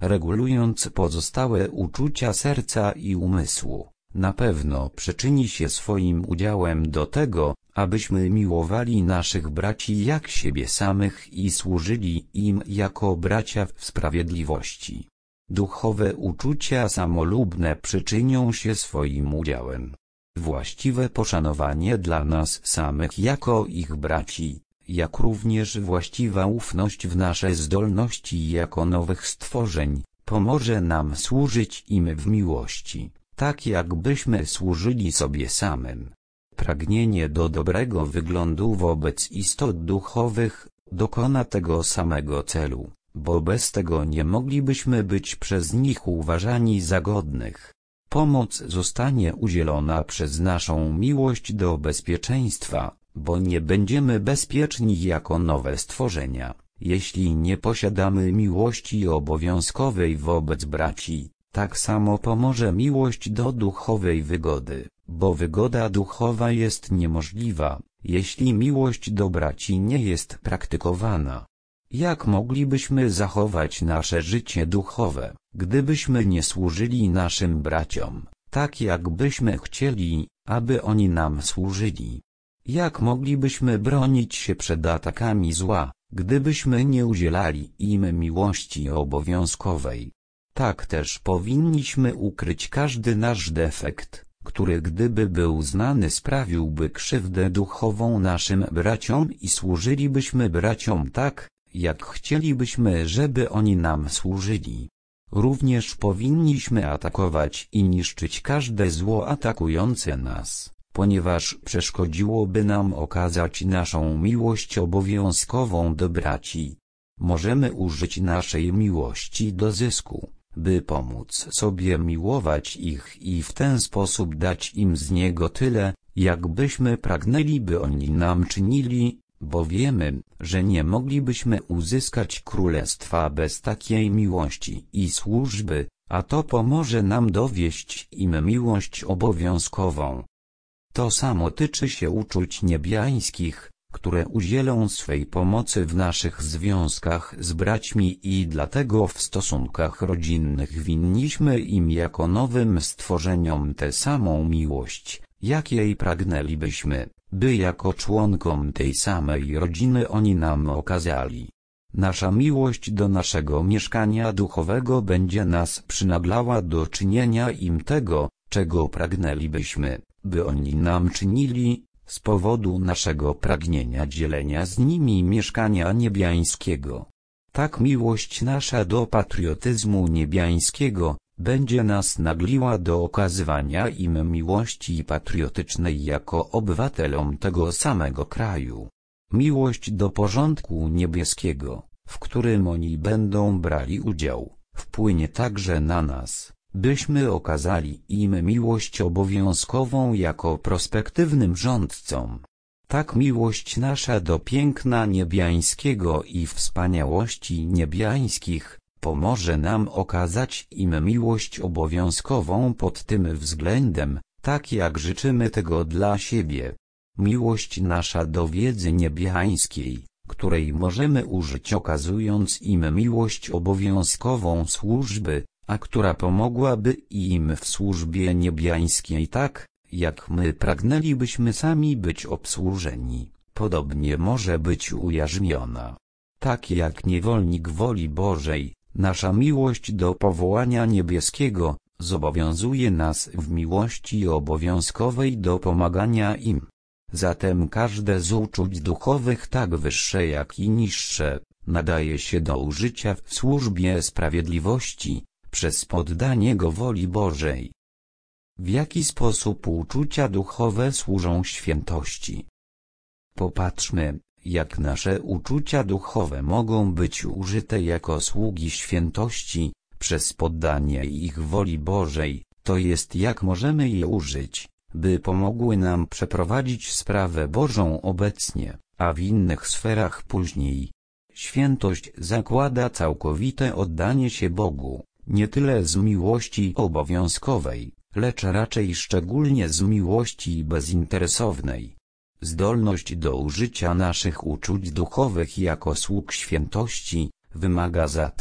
regulując pozostałe uczucia serca i umysłu, na pewno przyczyni się swoim udziałem do tego, abyśmy miłowali naszych braci jak siebie samych i służyli im jako bracia w sprawiedliwości. Duchowe uczucia samolubne przyczynią się swoim udziałem. Właściwe poszanowanie dla nas samych jako ich braci, jak również właściwa ufność w nasze zdolności jako nowych stworzeń, pomoże nam służyć im w miłości, tak jakbyśmy służyli sobie samym. Pragnienie do dobrego wyglądu wobec istot duchowych dokona tego samego celu, bo bez tego nie moglibyśmy być przez nich uważani za godnych. Pomoc zostanie udzielona przez naszą miłość do bezpieczeństwa, bo nie będziemy bezpieczni jako nowe stworzenia, jeśli nie posiadamy miłości obowiązkowej wobec braci. Tak samo pomoże miłość do duchowej wygody, bo wygoda duchowa jest niemożliwa, jeśli miłość do braci nie jest praktykowana. Jak moglibyśmy zachować nasze życie duchowe, gdybyśmy nie służyli naszym braciom, tak jakbyśmy chcieli, aby oni nam służyli? Jak moglibyśmy bronić się przed atakami zła, gdybyśmy nie udzielali im miłości obowiązkowej? Tak też powinniśmy ukryć każdy nasz defekt, który gdyby był znany sprawiłby krzywdę duchową naszym braciom i służylibyśmy braciom tak, jak chcielibyśmy, żeby oni nam służyli. Również powinniśmy atakować i niszczyć każde zło atakujące nas, ponieważ przeszkodziłoby nam okazać naszą miłość obowiązkową do braci. Możemy użyć naszej miłości do zysku, by pomóc sobie miłować ich i w ten sposób dać im z niego tyle, jakbyśmy pragnęli, by oni nam czynili, bo wiemy, że nie moglibyśmy uzyskać królestwa bez takiej miłości i służby, a to pomoże nam dowieść im miłość obowiązkową. To samo tyczy się uczuć niebiańskich, które udzielą swej pomocy w naszych związkach z braćmi i dlatego w stosunkach rodzinnych winniśmy im jako nowym stworzeniom tę samą miłość, jakiej pragnęlibyśmy, by jako członkom tej samej rodziny oni nam okazali. Nasza miłość do naszego mieszkania duchowego będzie nas przynaglała do czynienia im tego, czego pragnęlibyśmy, by oni nam czynili, z powodu naszego pragnienia dzielenia z nimi mieszkania niebiańskiego. Tak miłość nasza do patriotyzmu niebiańskiego będzie nas nagliła do okazywania im miłości patriotycznej jako obywatelom tego samego kraju. Miłość do porządku niebieskiego, w którym oni będą brali udział, wpłynie także na nas, byśmy okazali im miłość obowiązkową jako prospektywnym rządcom. Tak miłość nasza do piękna niebiańskiego i wspaniałości niebiańskich pomoże nam okazać im miłość obowiązkową pod tym względem, tak jak życzymy tego dla siebie. Miłość nasza do wiedzy niebiańskiej, której możemy użyć okazując im miłość obowiązkową służby, a która pomogłaby im w służbie niebiańskiej tak, jak my pragnęlibyśmy sami być obsłużeni, podobnie może być ujarzmiona. Tak jak niewolnik woli Bożej, nasza miłość do powołania niebieskiego zobowiązuje nas w miłości obowiązkowej do pomagania im. Zatem każde z uczuć duchowych, tak wyższe jak i niższe, nadaje się do użycia w służbie sprawiedliwości, przez poddanie go woli Bożej. W jaki sposób uczucia duchowe służą świętości? Popatrzmy, jak nasze uczucia duchowe mogą być użyte jako sługi świętości, przez poddanie ich woli Bożej, to jest jak możemy je użyć, by pomogły nam przeprowadzić sprawę Bożą obecnie, a w innych sferach później. Świętość zakłada całkowite oddanie się Bogu, nie tyle z miłości obowiązkowej, lecz raczej szczególnie z miłości bezinteresownej. Zdolność do użycia naszych uczuć duchowych jako sług świętości wymaga zatem,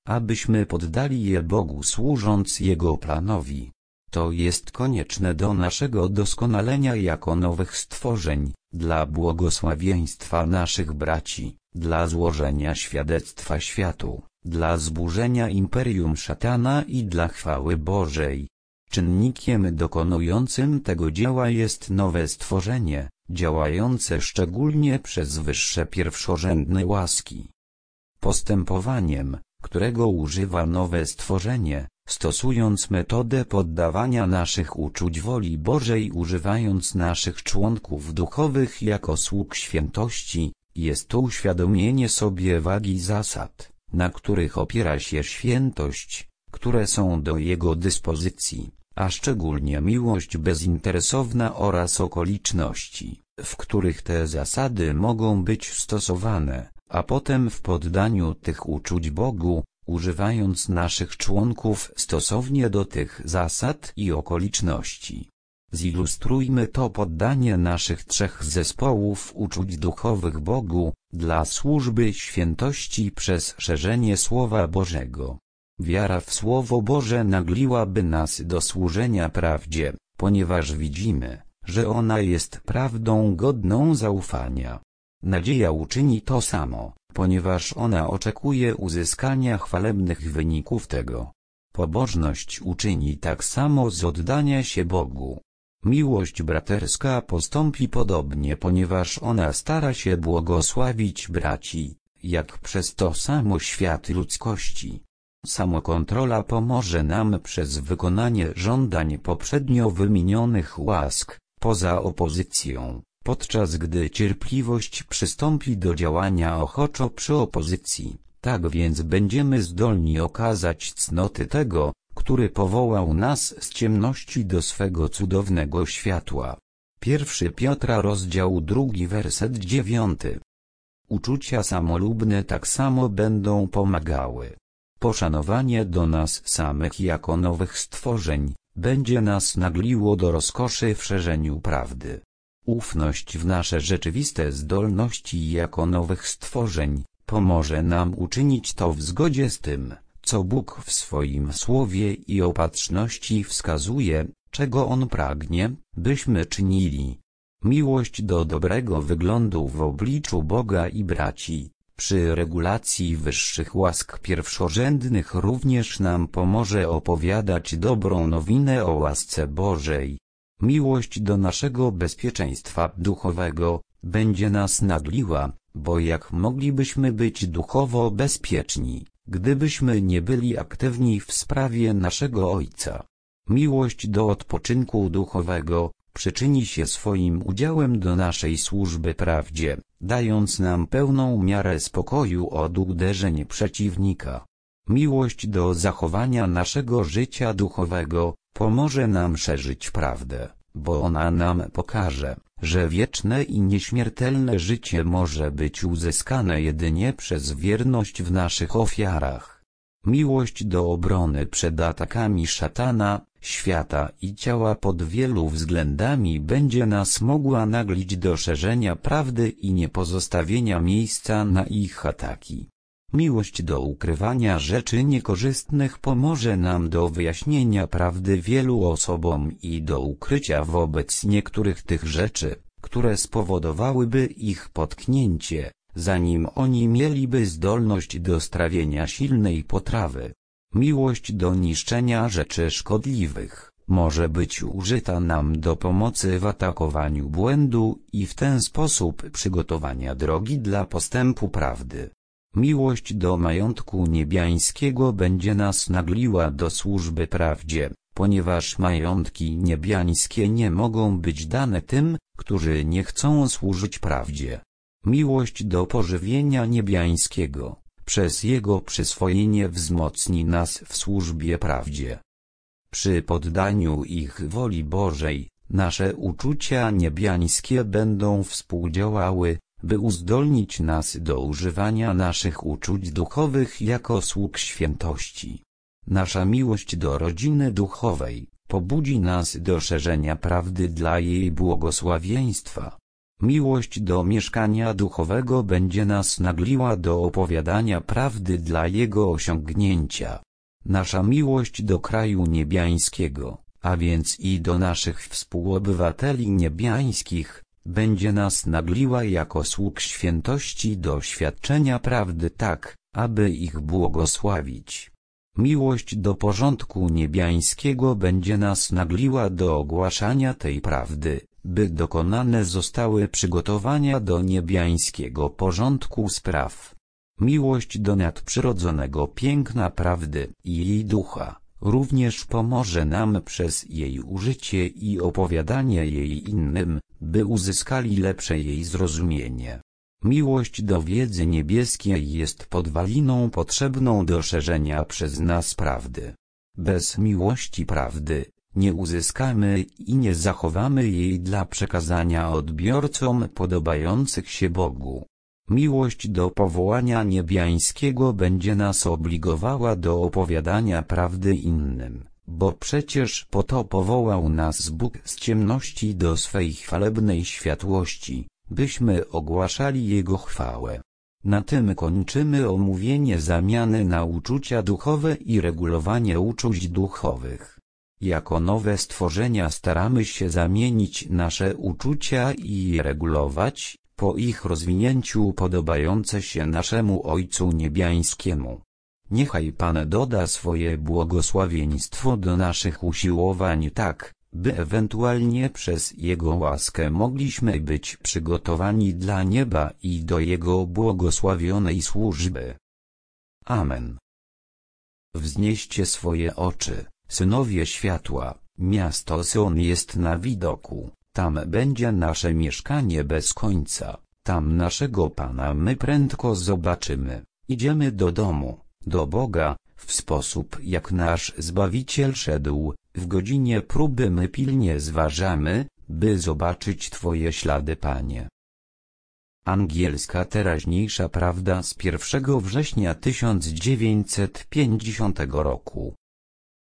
abyśmy poddali je Bogu służąc Jego planowi. To jest konieczne do naszego doskonalenia jako nowych stworzeń, dla błogosławieństwa naszych braci, dla złożenia świadectwa światu, dla zburzenia imperium szatana i dla chwały Bożej. Czynnikiem dokonującym tego dzieła jest nowe stworzenie, działające szczególnie przez wyższe pierwszorzędne łaski. Postępowaniem, którego używa nowe stworzenie, stosując metodę poddawania naszych uczuć woli Bożej, używając naszych członków duchowych jako sług świętości, jest to uświadomienie sobie wagi zasad, na których opiera się świętość, które są do Jego dyspozycji, a szczególnie miłość bezinteresowna oraz okoliczności, w których te zasady mogą być stosowane, a potem w poddaniu tych uczuć Bogu, używając naszych członków stosownie do tych zasad i okoliczności. Zilustrujmy to poddanie naszych trzech zespołów uczuć duchowych Bogu, dla służby świętości przez szerzenie Słowa Bożego. Wiara w Słowo Boże nagliłaby nas do służenia prawdzie, ponieważ widzimy, że ona jest prawdą godną zaufania. Nadzieja uczyni to samo, ponieważ ona oczekuje uzyskania chwalebnych wyników tego. Pobożność uczyni tak samo z oddania się Bogu. Miłość braterska postąpi podobnie, ponieważ ona stara się błogosławić braci, jak przez to samo świat ludzkości. Samokontrola pomoże nam przez wykonanie żądań poprzednio wymienionych łask, poza opozycją, podczas gdy cierpliwość przystąpi do działania ochoczo przy opozycji. Tak więc będziemy zdolni okazać cnoty tego, który powołał nas z ciemności do swego cudownego światła. Pierwszy Piotra rozdział drugi werset dziewiąty. Uczucia samolubne tak samo będą pomagały. Poszanowanie do nas samych jako nowych stworzeń, będzie nas nagliło do rozkoszy w szerzeniu prawdy. Ufność w nasze rzeczywiste zdolności jako nowych stworzeń, pomoże nam uczynić to w zgodzie z tym, co Bóg w swoim słowie i opatrzności wskazuje, czego On pragnie, byśmy czynili. Miłość do dobrego wyglądu w obliczu Boga i braci, przy regulacji wyższych łask pierwszorzędnych również nam pomoże opowiadać dobrą nowinę o łasce Bożej. Miłość do naszego bezpieczeństwa duchowego, będzie nas nagliła, bo jak moglibyśmy być duchowo bezpieczni, gdybyśmy nie byli aktywni w sprawie naszego Ojca. Miłość do odpoczynku duchowego, przyczyni się swoim udziałem do naszej służby prawdzie, dając nam pełną miarę spokoju od uderzeń przeciwnika. Miłość do zachowania naszego życia duchowego, pomoże nam szerzyć prawdę, bo ona nam pokaże, że wieczne i nieśmiertelne życie może być uzyskane jedynie przez wierność w naszych ofiarach. Miłość do obrony przed atakami szatana, świata i ciała pod wielu względami będzie nas mogła naglić do szerzenia prawdy i niepozostawienia miejsca na ich ataki. Miłość do ukrywania rzeczy niekorzystnych pomoże nam do wyjaśnienia prawdy wielu osobom i do ukrycia wobec niektórych tych rzeczy, które spowodowałyby ich potknięcie, zanim oni mieliby zdolność do strawienia silnej potrawy. Miłość do niszczenia rzeczy szkodliwych może być użyta nam do pomocy w atakowaniu błędu i w ten sposób przygotowania drogi dla postępu prawdy. Miłość do majątku niebiańskiego będzie nas nagliła do służby prawdzie, ponieważ majątki niebiańskie nie mogą być dane tym, którzy nie chcą służyć prawdzie. Miłość do pożywienia niebiańskiego, przez jego przyswojenie wzmocni nas w służbie prawdzie. Przy poddaniu ich woli Bożej, nasze uczucia niebiańskie będą współdziałały, by uzdolnić nas do używania naszych uczuć duchowych jako sług świętości. Nasza miłość do rodziny duchowej pobudzi nas do szerzenia prawdy dla jej błogosławieństwa. Miłość do mieszkania duchowego będzie nas nagliła do opowiadania prawdy dla jego osiągnięcia. Nasza miłość do kraju niebiańskiego, a więc i do naszych współobywateli niebiańskich, będzie nas nagliła jako sług świętości do świadczenia prawdy tak, aby ich błogosławić. Miłość do porządku niebiańskiego będzie nas nagliła do ogłaszania tej prawdy, by dokonane zostały przygotowania do niebiańskiego porządku spraw. Miłość do nadprzyrodzonego piękna prawdy i jej ducha również pomoże nam przez jej użycie i opowiadanie jej innym, by uzyskali lepsze jej zrozumienie. Miłość do wiedzy niebieskiej jest podwaliną potrzebną do szerzenia przez nas prawdy. Bez miłości prawdy nie uzyskamy i nie zachowamy jej dla przekazania odbiorcom podobających się Bogu. Miłość do powołania niebiańskiego będzie nas obligowała do opowiadania prawdy innym, bo przecież po to powołał nas Bóg z ciemności do swej chwalebnej światłości, byśmy ogłaszali Jego chwałę. Na tym kończymy omówienie zamiany na uczucia duchowe i regulowanie uczuć duchowych. Jako nowe stworzenia staramy się zamienić nasze uczucia i je regulować, po ich rozwinięciu podobające się naszemu Ojcu Niebiańskiemu. Niechaj Pan doda swoje błogosławieństwo do naszych usiłowań tak, by ewentualnie przez Jego łaskę mogliśmy być przygotowani dla nieba i do Jego błogosławionej służby. Amen. Wznieście swoje oczy, synowie światła, miasto Sion jest na widoku, tam będzie nasze mieszkanie bez końca, tam naszego Pana my prędko zobaczymy. Idziemy do domu, do Boga, w sposób jak nasz Zbawiciel szedł, w godzinie próby my pilnie zważamy, by zobaczyć Twoje ślady, Panie. Angielska teraźniejsza prawda z pierwszego września tysiąc dziewięćset pięćdziesiątego roku.